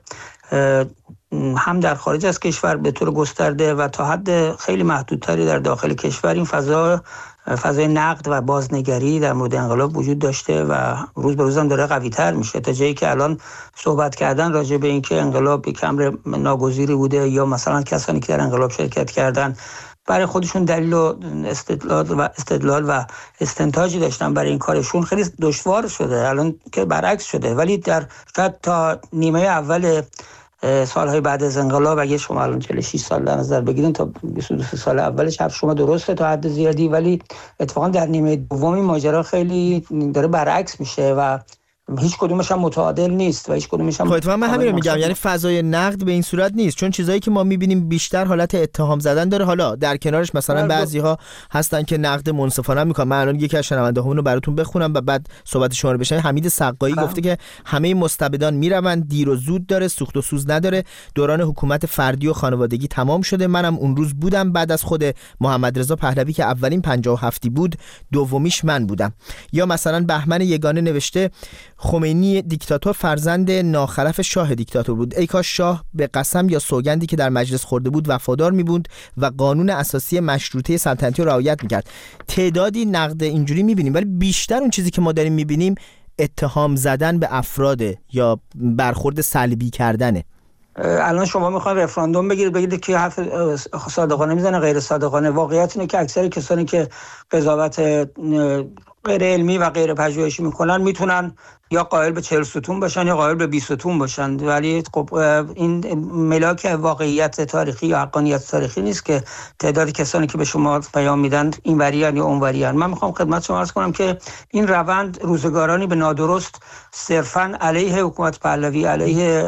هم در خارج از کشور به طور گسترده و تا حد خیلی محدودتری در داخل کشور این فضای نقد و بازنگری در مورد انقلاب وجود داشته و روز به روز هم داره قوی‌تر میشه، تا جایی که الان صحبت کردن راجع به این که انقلاب یک امر ناگزیری بوده یا مثلا کسانی که در انقلاب شرکت کردن برای خودشون دلیل و استدلال و استنتاجی داشتن برای این کارشون، خیلی دشوار شده الان که برعکس شده. ولی در تا نیمه اول سالهای بعد از انقلاب، اگه شما الان 46 سال در نظر بگیرین تا 22 سال اولش حرف شما درسته تا حد زیادی، ولی اتفاقا در نیمه دومی ماجرا خیلی داره برعکس میشه و هیچ کدومش هم متعادل نیست و هیچ کدومش هم خودت من همین رو میگم، یعنی فضای نقد به این صورت نیست، چون چیزایی که ما میبینیم بیشتر حالت اتهام زدن داره. حالا در کنارش مثلا بعضی‌ها هستن که نقد منصفانه میکنن. من الان یکی از شنونده‌هامون رو براتون بخونم و بعد صحبت شما رو بشنویم. حمید سقایی گفته که همه مستبدان میروند، دیر و زود داره، سوخت و سوز نداره، دوران حکومت فردی و خانوادگی تمام شده. منم اون روز بودم، بعد از خود محمد رضا پهلوی که اولین 57 بود، دومیش من بودم. یا مثلا بهمن یگانه نوشته خمینی دیکتاتور فرزند ناخلف شاه دیکتاتور بود. ای کاش شاه به قسم یا سوگندی که در مجلس خورده بود وفادار می بود و قانون اساسی مشروطه سلطنتی رو رعایت میکرد. تعدادی نقد اینجوری میبینیم، ولی بیشتر اون چیزی که ما داریم میبینیم اتهام زدن به افراده یا برخورد سلبی کردنه. الان شما میخواین رفراندوم بگیرید که حرف صادقانه میزنه غیر صادقانه. واقعیت اینه که اکثر کسانی که قضاوت غیر علمی و غیر پژوهشی میکنن میتونن یا قائل به 40 ستون باشن یا قائل به 20 ستون باشن، ولی خب این ملاک واقعیت تاریخی یا حقانیت تاریخی نیست که تعداد کسانی که به شما پیام میدن این وریان یا اون وریان. من میخوام خدمت شما عرض کنم که این روند روزگارانی به نادرست صرفاً علیه حکومت پهلوی، علیه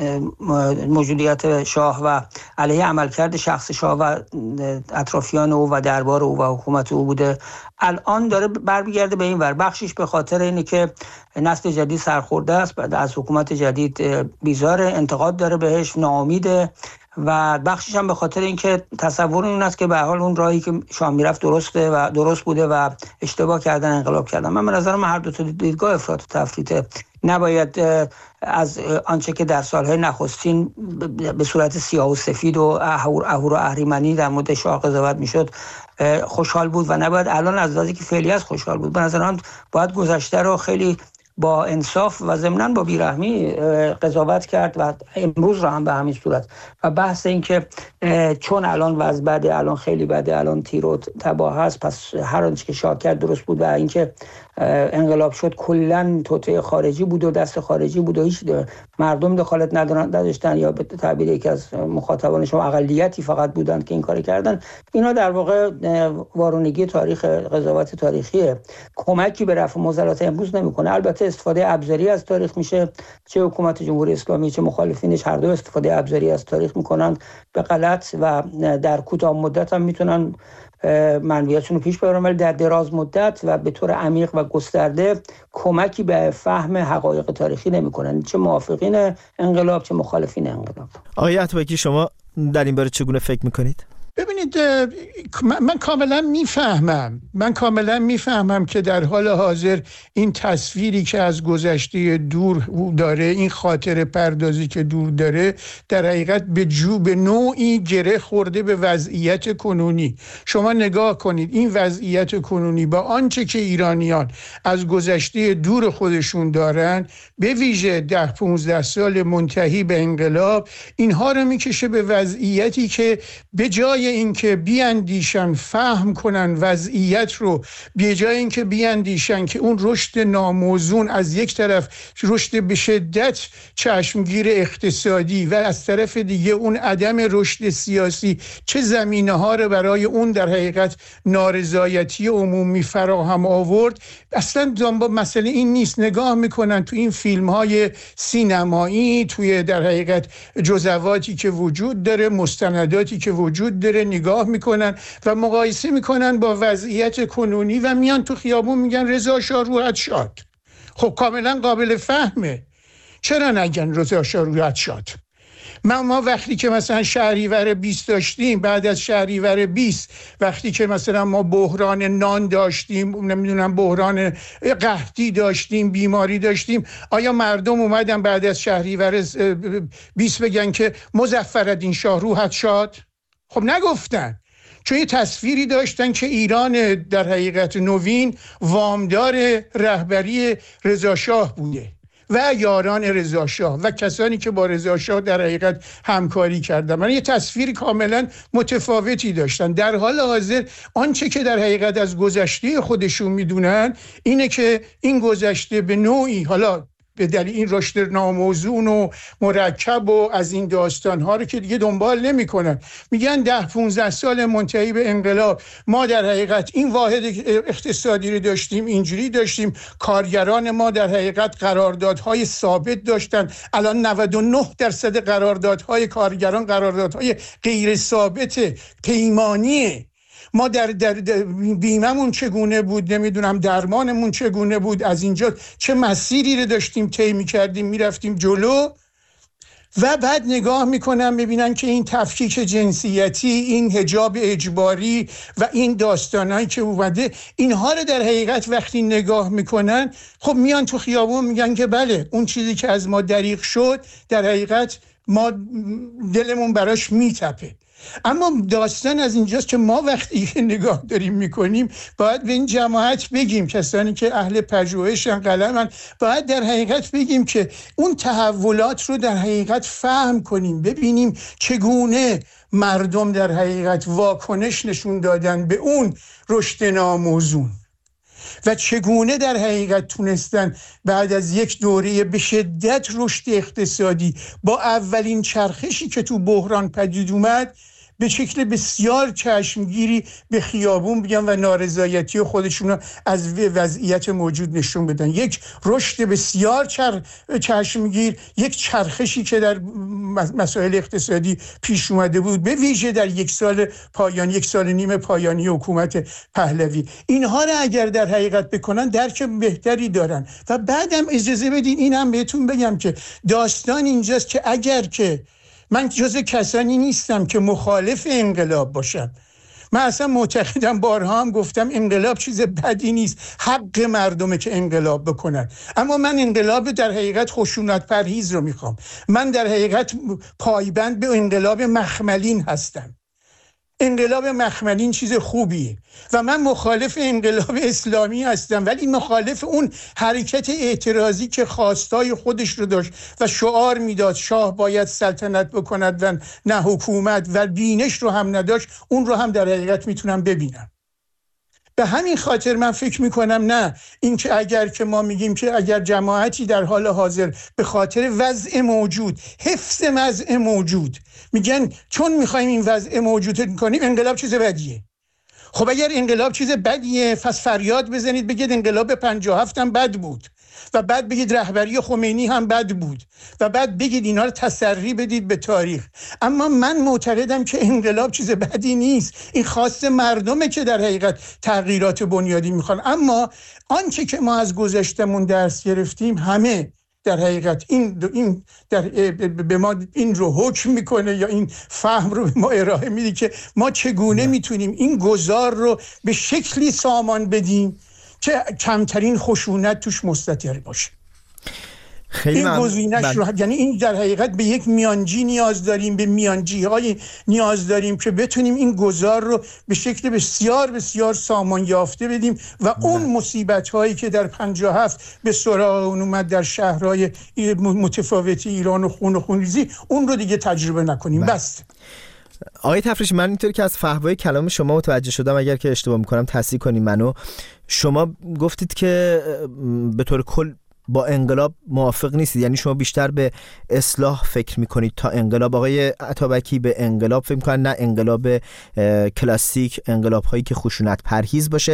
موجودیت شاه و علیه عملکرد شخص شاه و اطرافیان او و دربار او و حکومت او بوده، الان داره برمیگرده به این ور. بخشش به خاطر اینه که نسل جدید سرخورده است، بعد از حکومت جدید بیزار، انتقاد داره بهش، ناامیده، و بخشش هم به خاطر اینکه تصور این است که به هر حال اون راهی که شاه میرفت درسته و درست بوده و اشتباه کردن، انقلاب کردن. من به نظرم هر دو تا دیدگاه افراط و تفریطه. نباید از آنچه که در سالهای نخستین به صورت سیاه و سفید و اهور و اهریمنی در مورد شاه قضاوت میشد خوشحال بود و نباید الان از لحاظی که فعلی است خوشحال بود. به نظر من باید گذشته رو خیلی با انصاف و ضمناً با بیرحمی قضاوت کرد و امروز را هم به همین صورت. و بحث این که چون الان وضع بده، الان خیلی بده، الان تیر و تباه هست، پس هر آنچه که شاه کرد درست بود و اینکه انقلاب شد کلاً توطئه خارجی بود و دست خارجی بود و هیچ مردم دخالت نداشتن یا به تعبیر یکی از مخاطبان شما اقلیتی فقط بودند که این کار کردن، اینا در واقع وارونگی تاریخ، قضاوت تاریخیه، کمکی به رفع معضلات امروز نمیکنه. البته استفاده ابزاری از تاریخ میشه، چه حکومت جمهوری اسلامی چه مخالفینش هر دو استفاده ابزاری از تاریخ میکنن به غلط مدت و در کوتاه مدت هم میتونن منویتشون رو پیش ببرن، ولی در دراز مدت و به طور عمیق و گسترده کمکی به فهم حقایق تاریخی نمی‌کنن، چه موافقین انقلاب چه مخالفین انقلاب. آقای اتابکی شما در این باره چگونه فکر می‌کنید؟ ببینید من کاملا میفهمم که در حال حاضر این تصویری که از گذشته دور داره، این خاطر پردازی که دور داره، در حقیقت به نوعی گره خورده به وضعیت کنونی. شما نگاه کنید این وضعیت کنونی با آنچه که ایرانیان از گذشته دور خودشون دارن، به ویژه 10-15 سال منتهی به انقلاب، اینها رو میکشه به وضعیتی که به جای اینکه بیاندیشن فهم کنن وضعیت رو، به جای اینکه بیاندیشن که اون رشد ناموزون از یک طرف رشد به شدت چشمگیر اقتصادی و از طرف دیگه اون عدم رشد سیاسی چه زمینه‌ها رو برای اون در حقیقت نارضایتی عمومی فراهم آورد، اصلا مسئله این نیست. نگاه میکنن تو این فیلم‌های سینمایی، توی در حقیقت جزواتی که وجود داره، مستنداتی که وجود داره، نگاه میکنن و مقایسه میکنن با وضعیت کنونی و میان تو خیابون میگن رضا شاه روحت شاد. خب کاملا قابل فهمه، چرا نگن رضا شاه روحت شاد؟ ما وقتی که مثلا شهریور 20 داشتیم، بعد از شهریور 20 وقتی که مثلا ما بحران نان داشتیم، نمیدونم بحران قحطی داشتیم، بیماری داشتیم، آیا مردم اومدن بعد از شهریور 20 بگن که مظفرالدین شاه روحت شاد؟ خب نگفتن، چون یه تصویری داشتن که ایران در حقیقت نوین وامدار رهبری رضا شاه بوده و یاران رضا شاه و کسانی که با رضا شاه در حقیقت همکاری کردن. من یه تصویر کاملا متفاوتی داشتن. در حال حاضر آنچه که در حقیقت از گذشته خودشون میدونن اینه که این گذشته به نوعی، حالا به دلیل این رشد ناموزون و مرکب و از این داستان‌ها رو که دیگه دنبال نمی‌کنن، میگن 10-15 سال منتهی به انقلاب ما در حقیقت این واحد اقتصادی رو داشتیم، اینجوری داشتیم، کارگران ما در حقیقت قراردادهای ثابت داشتن، الان 99% قراردادهای کارگران قراردادهای غیر ثابت پیمانیه. ما در بیممون چگونه بود، نمیدونم درمانمون چگونه بود، از اینجا چه مسیری رو داشتیم طی می‌کردیم میرفتیم جلو. و بعد نگاه میکنن ببینن که این تفکیک جنسیتی، این حجاب اجباری و این داستانایی که اومده، اینها رو در حقیقت وقتی نگاه میکنن، خب میان تو خیابون میگن که بله اون چیزی که از ما دریغ شد در حقیقت ما دلمون براش میتپه. اما داستان از اینجاست که ما وقتی نگاه داریم میکنیم باید به این جماعت بگیم، کسانی که اهل پژوهشن قلمن، باید در حقیقت بگیم که اون تحولات رو در حقیقت فهم کنیم، ببینیم چگونه مردم در حقیقت واکنش نشون دادن به اون رشد ناموزون و چگونه در حقیقت تونستن بعد از یک دوره به شدت رشد اقتصادی با اولین چرخشی که تو بحران پدید اومد به شکل بسیار چشمگیری به خیابون بیان و نارضایتی خودشون از وضعیت موجود نشون بدن. یک رشد بسیار چشمگیر، یک چرخشی که در مسائل اقتصادی پیش اومده بود، به ویژه در یک سال و نیم پایانی حکومت پهلوی. اینها رو اگر در حقیقت بکنن درک بهتری دارن. و بعدم اجازه بدین اینم بهتون بگم که داستان اینجاست که اگر که من جزء کسانی نیستم که مخالف انقلاب باشم، من اصلا معتقدم، بارها هم گفتم، انقلاب چیز بدی نیست، حق مردمه که انقلاب بکنن، اما من انقلاب در حقیقت خشونت پرهیز رو میخوام. من در حقیقت پایبند به انقلاب مخملین هستم. انقلاب مخملین چیز خوبیه و من مخالف انقلاب اسلامی هستم، ولی مخالف اون حرکت اعتراضی که خواستای خودش رو داشت و شعار میداد شاه باید سلطنت بکند و نه حکومت، و بینش رو هم نداشت، اون رو هم در حقیقت میتونم ببینم. به همین خاطر من فکر میکنم نه، این که اگر که ما میگیم که اگر جماعتی در حال حاضر به خاطر وضع موجود، حفظ وضع موجود، میگن چون میخوایم این وضع موجود کنیم انقلاب چیز بدیه. خب اگر انقلاب چیز بدیه پس فریاد بزنید بگید انقلاب 57 هم بد بود. و بعد بگید رهبری خمینی هم بد بود و بعد بگید اینا رو تسری بدید به تاریخ. اما من معتقدم که انقلاب چیز بدی نیست، این خواست مردمه که در حقیقت تغییرات بنیادی میخوان. اما آنچه که ما از گذشتمون درس گرفتیم همه در حقیقت این به ما این رو حکم میکنه یا این فهم رو به ما ارائه میده که ما چگونه میتونیم این گذار رو به شکلی سامان بدیم که کمترین خشونت توش مستتر باشه. این گزینش رو، یعنی این در حقیقت به یک میانجی نیاز داریم، به میانجی های نیاز داریم که بتونیم این گذار رو به شکل بسیار بسیار سامان یافته بدیم و اون مصیبت هایی که در 57 به سراغ اون اومد در شهرهای متفاوت ایران و خونریزی، اون رو دیگه تجربه نکنیم. بس آقای تفریشی، من اینطور که از فحوای کلام شما متوجه شدم، اگر که اشتباه میکنم تصحیح کنیم منو، شما گفتید که به طور کل با انقلاب موافق نیستید، یعنی شما بیشتر به اصلاح فکر میکنید تا انقلاب. آقای عطابکی به انقلاب فکر میکنن، نه انقلاب کلاسیک، انقلاب هایی که خشونت پرهیز باشه.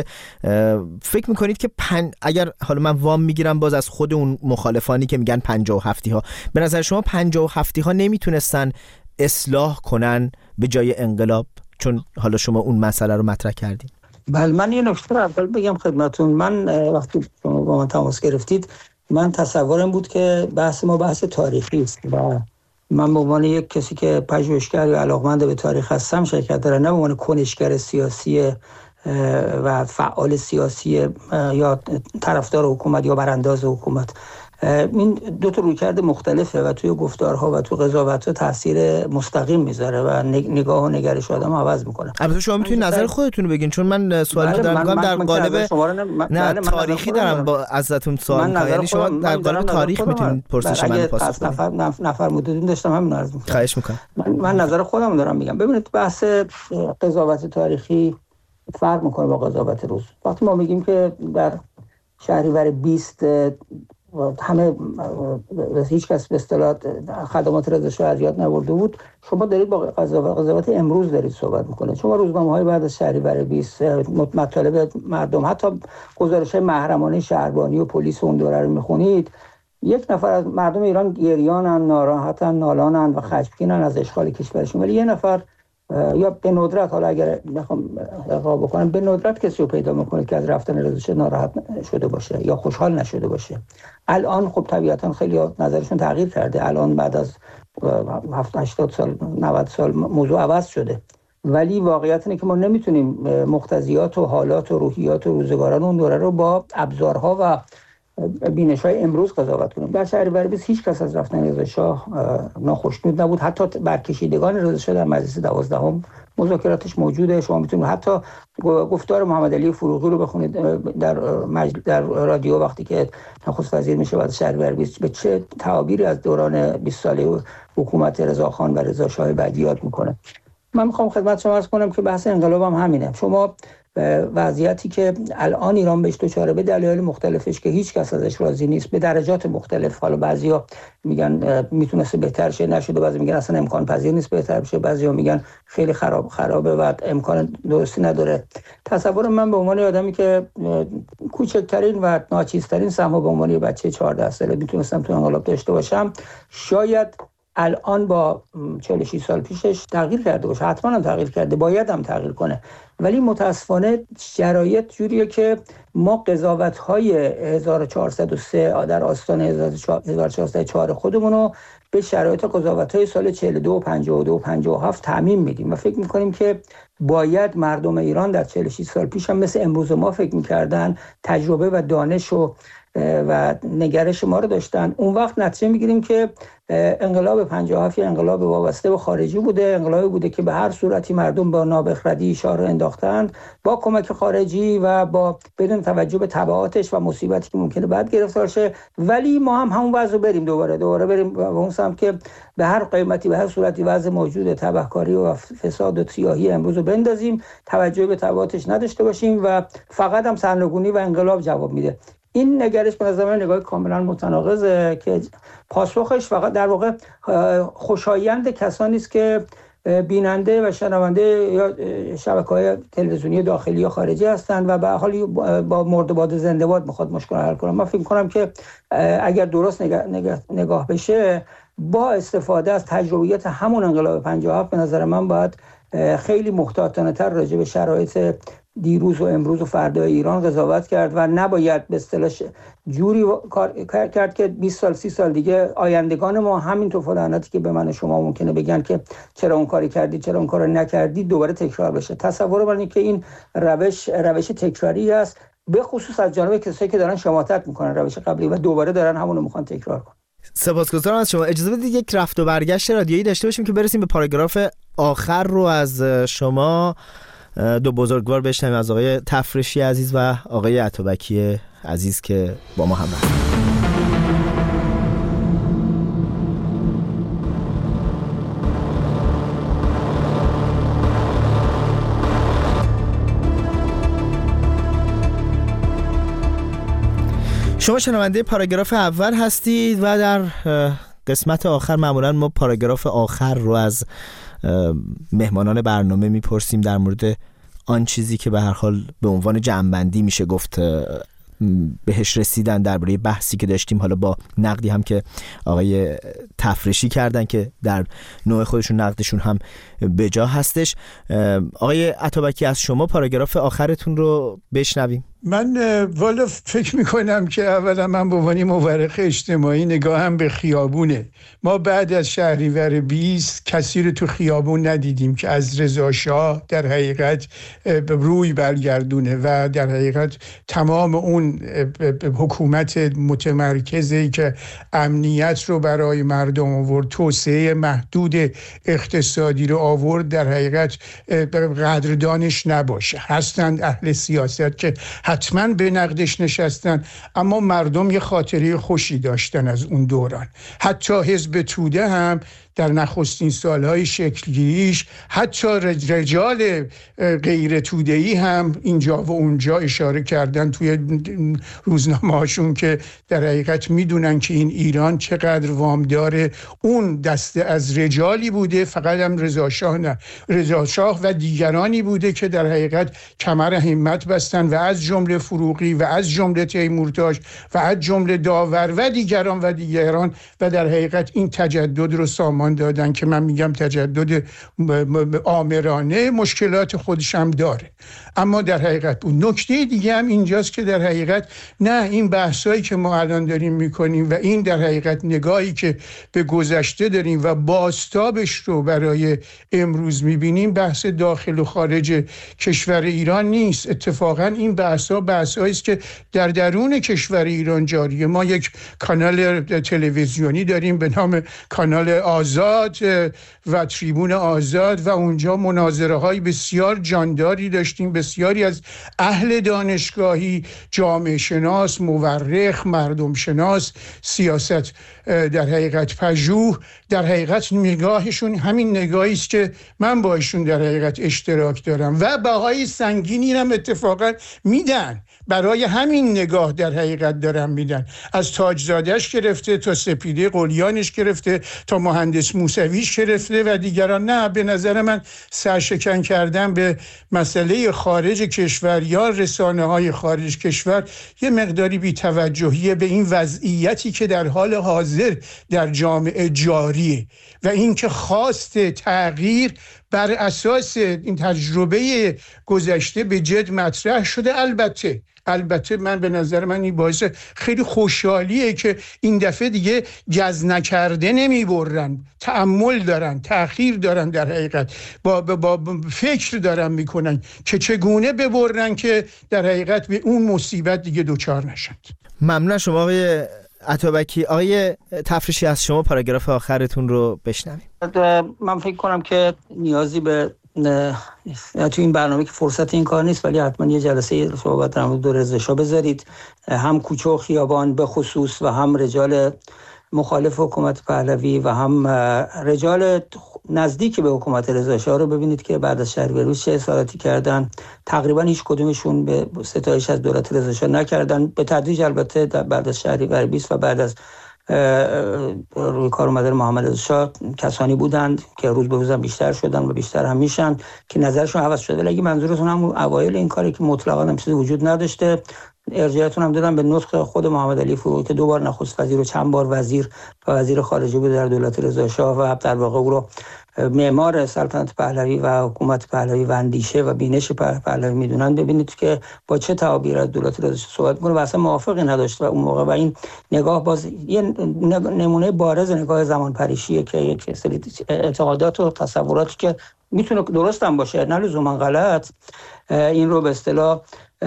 فکر میکنید که اگر حالا من وام میگیرم باز از خود اون مخالفانی که میگن 57 ها، به نظر شما 57 ها نمیتونستن اصلاح کنن به جای انقلاب؟ چون حالا شما اون مسئله رو مطرح کردید. بله، من یه نکته رو اول بگم خدمتون. من وقتی شما با من تماس گرفتید، من تصورم بود که بحث ما بحث تاریخی است و من به عنوان یک کسی که پژوهشگر یا علاقمند به تاریخ هستم شرکت دارم، نه به عنوان کنشگر سیاسی و فعال سیاسی یا طرفدار حکومت یا برانداز حکومت. این دو تا رویکرد مختلفه و توی گفتارها و تو قضاوت‌ها تاثیر مستقیم میذاره و نگاه و نگرش آدم عوض میکنه. البته شما میتونید نظر خودتون رو بگین، چون من سوالی دارم در قالب نه تاریخی دارم با ازتون سوال می‌کنم، یعنی شما در قالب تاریخ میتونید پرسش من پاسخ بدید. نفر مدودین داشتم همین عرض می‌کنم. خواهش می‌کنم. من نظر خودم دارم میگم. ببینید، بحث قضاوت تاریخی فرق میکنه با قضاوت روز. وقتی ما میگیم که در شهریور 20 همه هیچ کس به اصطلاح خدمات رضا شاه از یاد نبرده بود، شما دارید با قضاوت امروز دارید صحبت میکنید. شما روزنامه‌های بعد از شهریور 20 مطالب مردم، حتی گزارش‌های محرمانه شهربانی و پلیس اون دوره رو میخونید، یک نفر از مردم ایران گریانن، ناراحتن، نالانن و خشمگینن از اشغال کشورشون، ولی یه نفر یا به ندرت، حالا اگر بخوام اقرار بکنم، به ندرت کسی رو پیدا میکنه که از رفتن رضا شاه ناراحت شده باشه یا خوشحال نشده باشه. الان خب طبیعتا خیلی نظرشون تغییر کرده، الان بعد از 70-80 سال 90 سال موضوع عوض شده، ولی واقعیت اینه که ما نمیتونیم مقتضیات و حالات و روحیات و روزگاران اون دوره رو با ابزارها و بینش‌های امروز قضاوت کنیم. در شهریور 20 هیچ کس از رفتن رضا شاه ناخشنود نبود. حتی برکشیدگان رضا شاه در مجلس 12 مذاکراتش موجوده. شما میتونید حتی گفتار محمد علی فروغی رو بخونید در رادیو وقتی که نخست وزیر میشه بعد شهریور 20 به چه تعابیری از دوران 20 ساله حکومت رضا خان و رضا شاه بعدی یاد میکنه. من میخوام خدمت شما عرض کنم که بحث انقلاب هم همینه. شما وضعیتی که الان ایران بهش دچاره به دلایل مختلفش که هیچ کس ازش راضی نیست، به درجات مختلف، حالا بعضیا میگن میتونسته بهتر شه، نشده، بعضی میگن اصلا امکان پذیر نیست بهتر بشه، بعضیا میگن خیلی خرابه و امکان درستی نداره. تصور من به عنوان آدمی که کوچکترین و ناچیزترین سهم به عنوان بچه 14 ساله میتونستم تو انقلاب داشته باشم، شاید الان با 46 سال پیشش تغییر کرده باشه. حتما هم تغییر کرده، باید هم تغییر کنه، ولی متاسفانه شرایط جوریه که ما قضاوت‌های 1403 در آستان 1404 خودمون رو به شرایط قضاوت‌های سال 42 52 و 57 تعمیم میدیم و فکر می‌کنیم که باید مردم ایران در 46 سال پیش هم مثل امروز ما فکر می‌کردن، تجربه و دانش و نگرش ما رو داشتن. اون وقت نتیجه میگیریم که انقلاب 57 انقلاب وابسته به خارجی بوده، انقلابی بوده که به هر صورتی مردم با نابخردی شاه رو انداختند، با کمک خارجی و با بدون توجه به تبعاتش و مصیبتی که ممکنه بعد گرفتار شه، ولی ما هم همون وضع رو بریم دوباره بریم به اون سمت که به هر قیمتی به هر صورتی وضع موجود تبهکاری و فساد و سیاهی امروز رو بندازیم، توجه به تبعاتش نداشته باشیم و فقط هم سرنگونی و انقلاب جواب میده. این نگرش به نظر من نگاه کاملا متناقضه که پاسخش فقط در واقع خوشایند کسانی است که بیننده و شنونده یا شبکه‌های تلویزیونی داخلی یا خارجی هستند و به حال با مرد و باد زنده باد میخواد مشکل حل کنه. من فکر می‌کنم که اگر درست نگاه بشه با استفاده از تجربیات همون انقلاب 57 به نظر من باید خیلی محتاطانه‌تر راجع به شرایط دیروز و امروز و فردای ایران قضاوت کرد و نباید به اصطلاح جوری کار کرد که 20 سال 30 سال دیگه آیندگان ما همین طوفاناتی که به من و شما ممکنه بگن که چرا اون کاری کردی چرا اون کارو نکردی دوباره تکرار بشه. تصور بر اینه که این روش تکراری است، به خصوص از جانب کسایی که دارن شماتت میکنن روش قبلی و دوباره دارن همون رو میخوان تکرار کنن. سپاسگزارم از شما. اجازه بدید یک رفت و برگشت رادیویی داشته باشیم که برسیم به پاراگراف آخر رو از شما دو بزرگوار بشنویم، از آقای تفرشی عزیز و آقای اتابکی عزیز که با ما هم هستند. شما شنونده پاراگراف اول هستید و در قسمت آخر معمولا ما پاراگراف آخر رو از مهمانان برنامه میپرسیم در مورد آن چیزی که به هر حال به عنوان جمع‌بندی میشه گفت بهش رسیدن درباره بحثی که داشتیم، حالا با نقدی هم که آقای تفرشی کردن که در نوع خودشون نقدشون هم به جا هستش. آقای اتابکی از شما پاراگراف آخرتون رو بشنویم. من والا فکر میکنم که اولا من به عنوان مورخ اجتماعی نگاهم به خیابونه. ما بعد از شهریور 20 کسی رو تو خیابون ندیدیم که از رضا شاه در حقیقت روی برگردونه و در حقیقت تمام اون حکومت متمرکزی که امنیت رو برای مردم آورد، توسعه محدود اقتصادی رو آورد، در حقیقت قدردانش نباشه. هستند اهل سیاست که حتما به نقدش نشستن، اما مردم یه خاطره خوشی داشتن از اون دوران. حتی حزب توده هم در نخستین سالهای شکلگیریش، حتی رجال غیر توده‌ای هم اینجا و اونجا اشاره کردن توی روزنامه‌هاشون که در حقیقت میدونن که این ایران چقدر وامدار اون دسته از رجالی بوده، فقط هم رضا شاه و دیگرانی بوده که در حقیقت کمر همت بستن و از جمله فروغی و از جمله تیمورتاش و از جمله داور و دیگران و در حقیقت این تجدد رو سامان دادن که من میگم تجدد آمرانه مشکلات خودش هم داره. اما در حقیقت اون نکته دیگه هم اینجاست که در حقیقت نه، این بحثایی که ما الان داریم میکنیم و این در حقیقت نگاهی که به گذشته داریم و بازتابش رو برای امروز میبینیم بحث داخل و خارج کشور ایران نیست. اتفاقا این بحثایی است که در درون کشور ایران جاریه. ما یک کانال تلویزیونی داریم به نام کانال آزاد و تریبون آزاد و اونجا مناظره های بسیار جانداری داشتیم. بسیاری از اهل دانشگاهی، جامعه شناس، مورخ، مردم شناس، سیاست در حقیقت پژوه، در حقیقت نگاهشون همین نگاهی است که من با ایشون در حقیقت اشتراک دارم و بهای سنگینی هم اتفاقا میدن. برای همین نگاه در حقیقت دارن میدن، از تاجزادهش گرفته تا سپیده قلیانش گرفته تا مهندس موسویش گرفته و دیگران. نه، به نظر من سرشکن کردن به مسئله خارج کشور یا رسانه های خارج کشور یه مقداری بی‌توجهی به این وضعیتی که در حال حاضر در جامعه جاریه و اینکه خواست تغییر بر اساس این تجربه گذشته به جد مطرح شده. البته من به نظر من این باعث خیلی خوشحالیه که این دفعه دیگه گز نکرده نمیبرن، تأمل دارن، تأخیر دارن، در حقیقت با فکر دارن میکنن که چگونه ببرن که در حقیقت به اون مصیبت دیگه دوچار نشند. ممنون شما آقای اتابکی. آقای تفرشی از شما پاراگراف آخرتون رو بشنویم. من فکر کنم که نیازی به تو این برنامه که فرصت این کار نیست، ولی حتما یه جلسه صحبت در مورد رضا شاه بذارید، هم کوچه و خیابان به خصوص و هم رجال مخالف حکومت پهلوی و هم رجال نزدیک به حکومت رضا شاه رو ببینید که بعد از شهریور چه اظهاراتی کردن. تقریبا هیچ کدومشون به ستایش از دولت رضا شاه نکردن. به تدریج البته بعد از شهریور 20 و بعد از روی کار اومدن محمد رضا شاه کسانی بودند که روز به روز بیشتر شدن و بیشتر هم میشن که نظرشون عوض شده. ولی اگه منظورتون هم اوایل این کاری که مطلقاً هم چیزی وجود نداشته، ارجاعتون هم دادم به نطق خود محمد علی فروغی که 2 بار نخست وزیر و چند بار وزیر و وزیر خارجه بود در دولت رضا شاه و در واقع او رو معمار سلطنت پهلوی و حکومت پهلوی و اندیشه و بینش پهلوی میدونن. ببینید که با چه تعابیر از دولت رضا شاه صحبت می‌کنه و اصلا موافقی نداشت و اون موقع و این نگاه باز یه نمونه بارز نگاه زمان پریشیه که یک سری اعتقادات و تصوراتی که میتونه درست هم باشه نه لزوما غلط، این رو به اصطلاح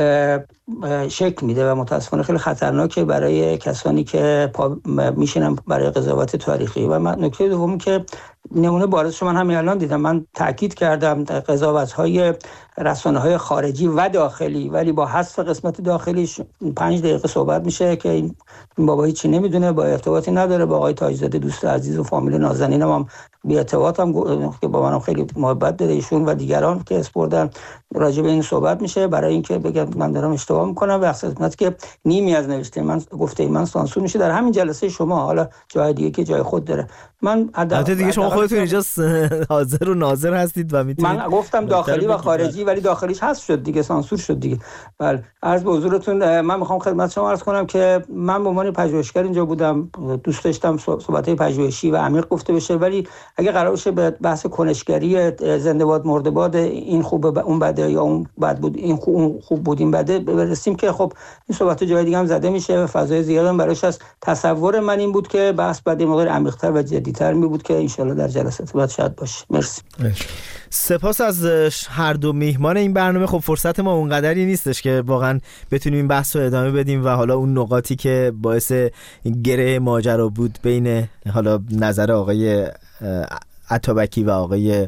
شکل میده و متاسفانه خیلی خطرناکه برای کسانی که میشینن برای قضاوت تاریخی. و نکته دومی که نمونه بارزش من همین الان دیدم، من تاکید کردم قضاوت‌های رسانه‌های خارجی و داخلی، ولی با حذف قسمت داخلیش 5 دقیقه صحبت میشه که این بابا هیچی نمیدونه، با ارتباطی نداره با آقای تاجزاده دوست عزیز و فامیل نازنینم هم بی ارتباطم که با منم خیلی محبت داره ایشون و دیگران که اسپوردن راجع به این صحبت میشه برای اینکه بگم من دارم اشتباه میکنم و خدمت که نیمی از نوشته من گفته من سانسور میشه در همین جلسه شما، حالا جای دیگه که جای خود داره. من البته دیگه شما خودتون اینجا حاضر و ناظر هستید و میتونید. من گفتم داخلی و خارجی ولی داخلیش حذف شد دیگه، سانسور شد دیگه. بله عرض به حضورتون من میخوام خدمت شما عرض کنم که من به عنوان پژوهشگر اینجا بودم، دوست داشتم صحبت‌های پژوهشی و عمیق گفته بشه، ولی اگه قرار باشه به بحث کنشگری زنده باد مرده باد این خوبه اون بده یا اون بد بود این خوب بود این بده برسیم که خب این صحبت جای دیگه هم زده میشه و فضای زیاد هم براش هست. تصور من این بود که بحث بعد مقدار عمیق‌تر و جدی‌تر می بود که ان شاءالله در جلسات بعد شاید باشه. مرسی. سپاس از هر دو میهمان این برنامه. خب فرصت ما اونقدری نیستش که واقعا بتونیم این بحث رو ادامه بدیم و حالا اون نقاطی که باعث گره ماجرا بود بین حالا نظر آقای عطابکی و آقای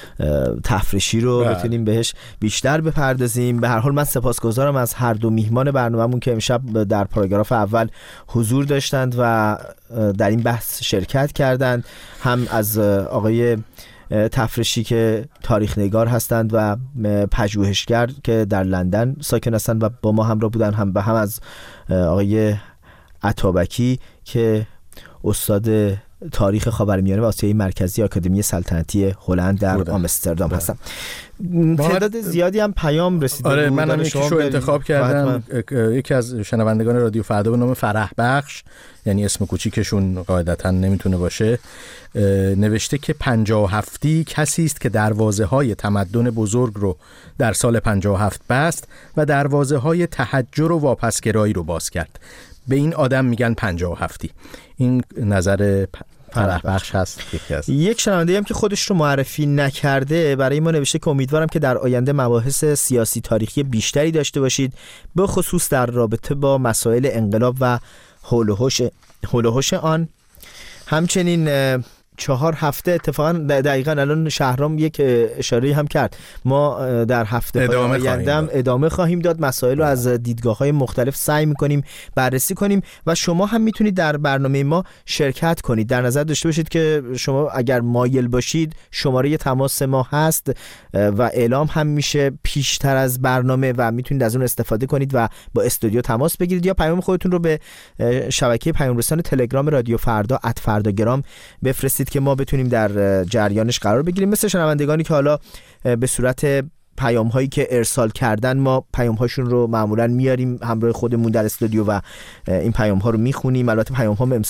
تفرشی رو بتونیم بهش بیشتر بپردازیم. به هر حال من سپاسگزارم از هر دو میهمان برنامه‌مون که امشب در پاراگراف اول حضور داشتند و در این بحث شرکت کردند، هم از آقای تفرشی که تاریخ نگار هستند و پژوهشگر که در لندن ساکن هستند و با ما همراه بودن، هم از آقای عطابکی که استاد تاریخ خاورمیانه و آسیای مرکزی آکادمی سلطنتی هلند در آمستردام هستم. تعداد زیادی هم پیام رسیده. آره منم یکیشو انتخاب کردم. یکی از شنوندگان رادیو فردا به نام فرح بخش، یعنی اسم کوچیکشون قاعدتا نمیتونه باشه، نوشته که 57 کسی است که دروازه‌های تمدن بزرگ رو در سال 57 بست و دروازه‌های تحجر و واپسگرایی رو باز کرد. به این آدم میگن 57. این نظر فرح بخش هست. یک شنونده هم که خودش رو معرفی نکرده برای ما نوشته که امیدوارم که در آینده مباحث سیاسی تاریخی بیشتری داشته باشید، به خصوص در رابطه با مسائل انقلاب و حول و حوش آن. همچنین 4 هفته اتفاقا دقیقاً الان شهرام یک اشاره هم کرد، ما در هفته آینده ادامه خواهیم داد، مسائل رو از دیدگاه‌های مختلف سعی می‌کنیم بررسی کنیم و شما هم میتونید در برنامه ما شرکت کنید. در نظر داشته باشید که شما اگر مایل باشید شماره تماس ما هست و اعلام هم میشه پیشتر از برنامه و میتونید از اون استفاده کنید و با استودیو تماس بگیرید یا پیام خودتون رو به شبکه پیام رسان تلگرام رادیو فردا @فرداگرام بفرستید که ما بتونیم در جریانش قرار بگیریم. مثل شنوندگانی که حالا به صورت پیام هایی که ارسال کردن ما پیام هاشون رو معمولا میاریم همراه خودمون در استودیو و این پیام ها رو میخونیم. البته پیام ها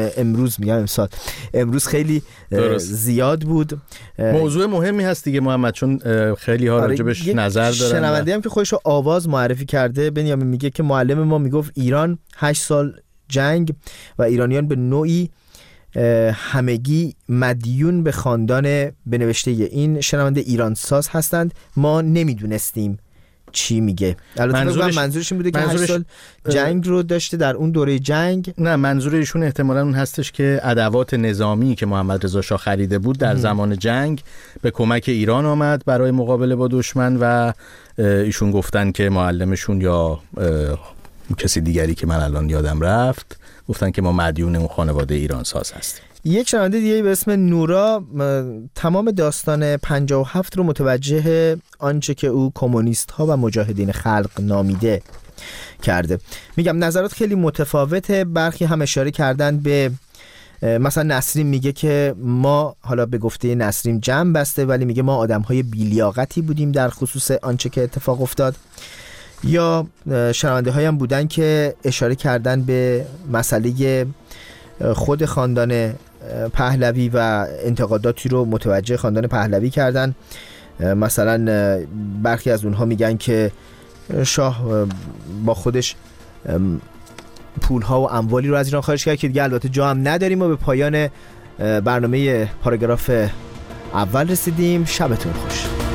امروز خیلی زیاد بود. موضوع مهمی هست دیگه محمد، چون خیلی ها راجبش نظر دارن. شنونده هم که خودش رو آواز معرفی کرده، بنیامین میگه که معلم ما میگفت ایران 8 سال جنگ و ایرانیان به نوعی همگی مدیون به خاندان، به نوشته این شنونده ایران ساز هستند. ما نمیدونستیم چی میگه. البته منظورش این بوده که 8 سال جنگ رو داشته در اون دوره جنگ. نه منظور ایشون احتمالاً اون هستش که ادوات نظامی که محمد رضا شاه خریده بود در زمان جنگ به کمک ایران آمد برای مقابله با دشمن و ایشون گفتن که معلمشون یا کسی دیگری که من الان یادم رفت گفتن که ما مدیون اون خانواده ایران ساز هستیم. یک شنونده دیگه به اسم نورا تمام داستان 57 رو متوجه آنچه که او کمونیست ها و مجاهدین خلق نامیده کرده. میگم نظرات خیلی متفاوته. برخی هم اشاره کردن به مثلا نسرین میگه که ما، حالا به گفته نسرین جمع بسته، ولی میگه ما آدم‌های بی‌لیاقتی بودیم در خصوص آنچه که اتفاق افتاد. یا شنونده هایم بودن که اشاره کردن به مسئله خود خاندان پهلوی و انتقاداتی رو متوجه خاندان پهلوی کردن. مثلا برخی از اونها میگن که شاه با خودش پولها و اموالی رو از ایران خارج کرد که دیگه البته جا هم نداریم. و به پایان برنامه پاراگراف اول رسیدیم. شبتون خوش.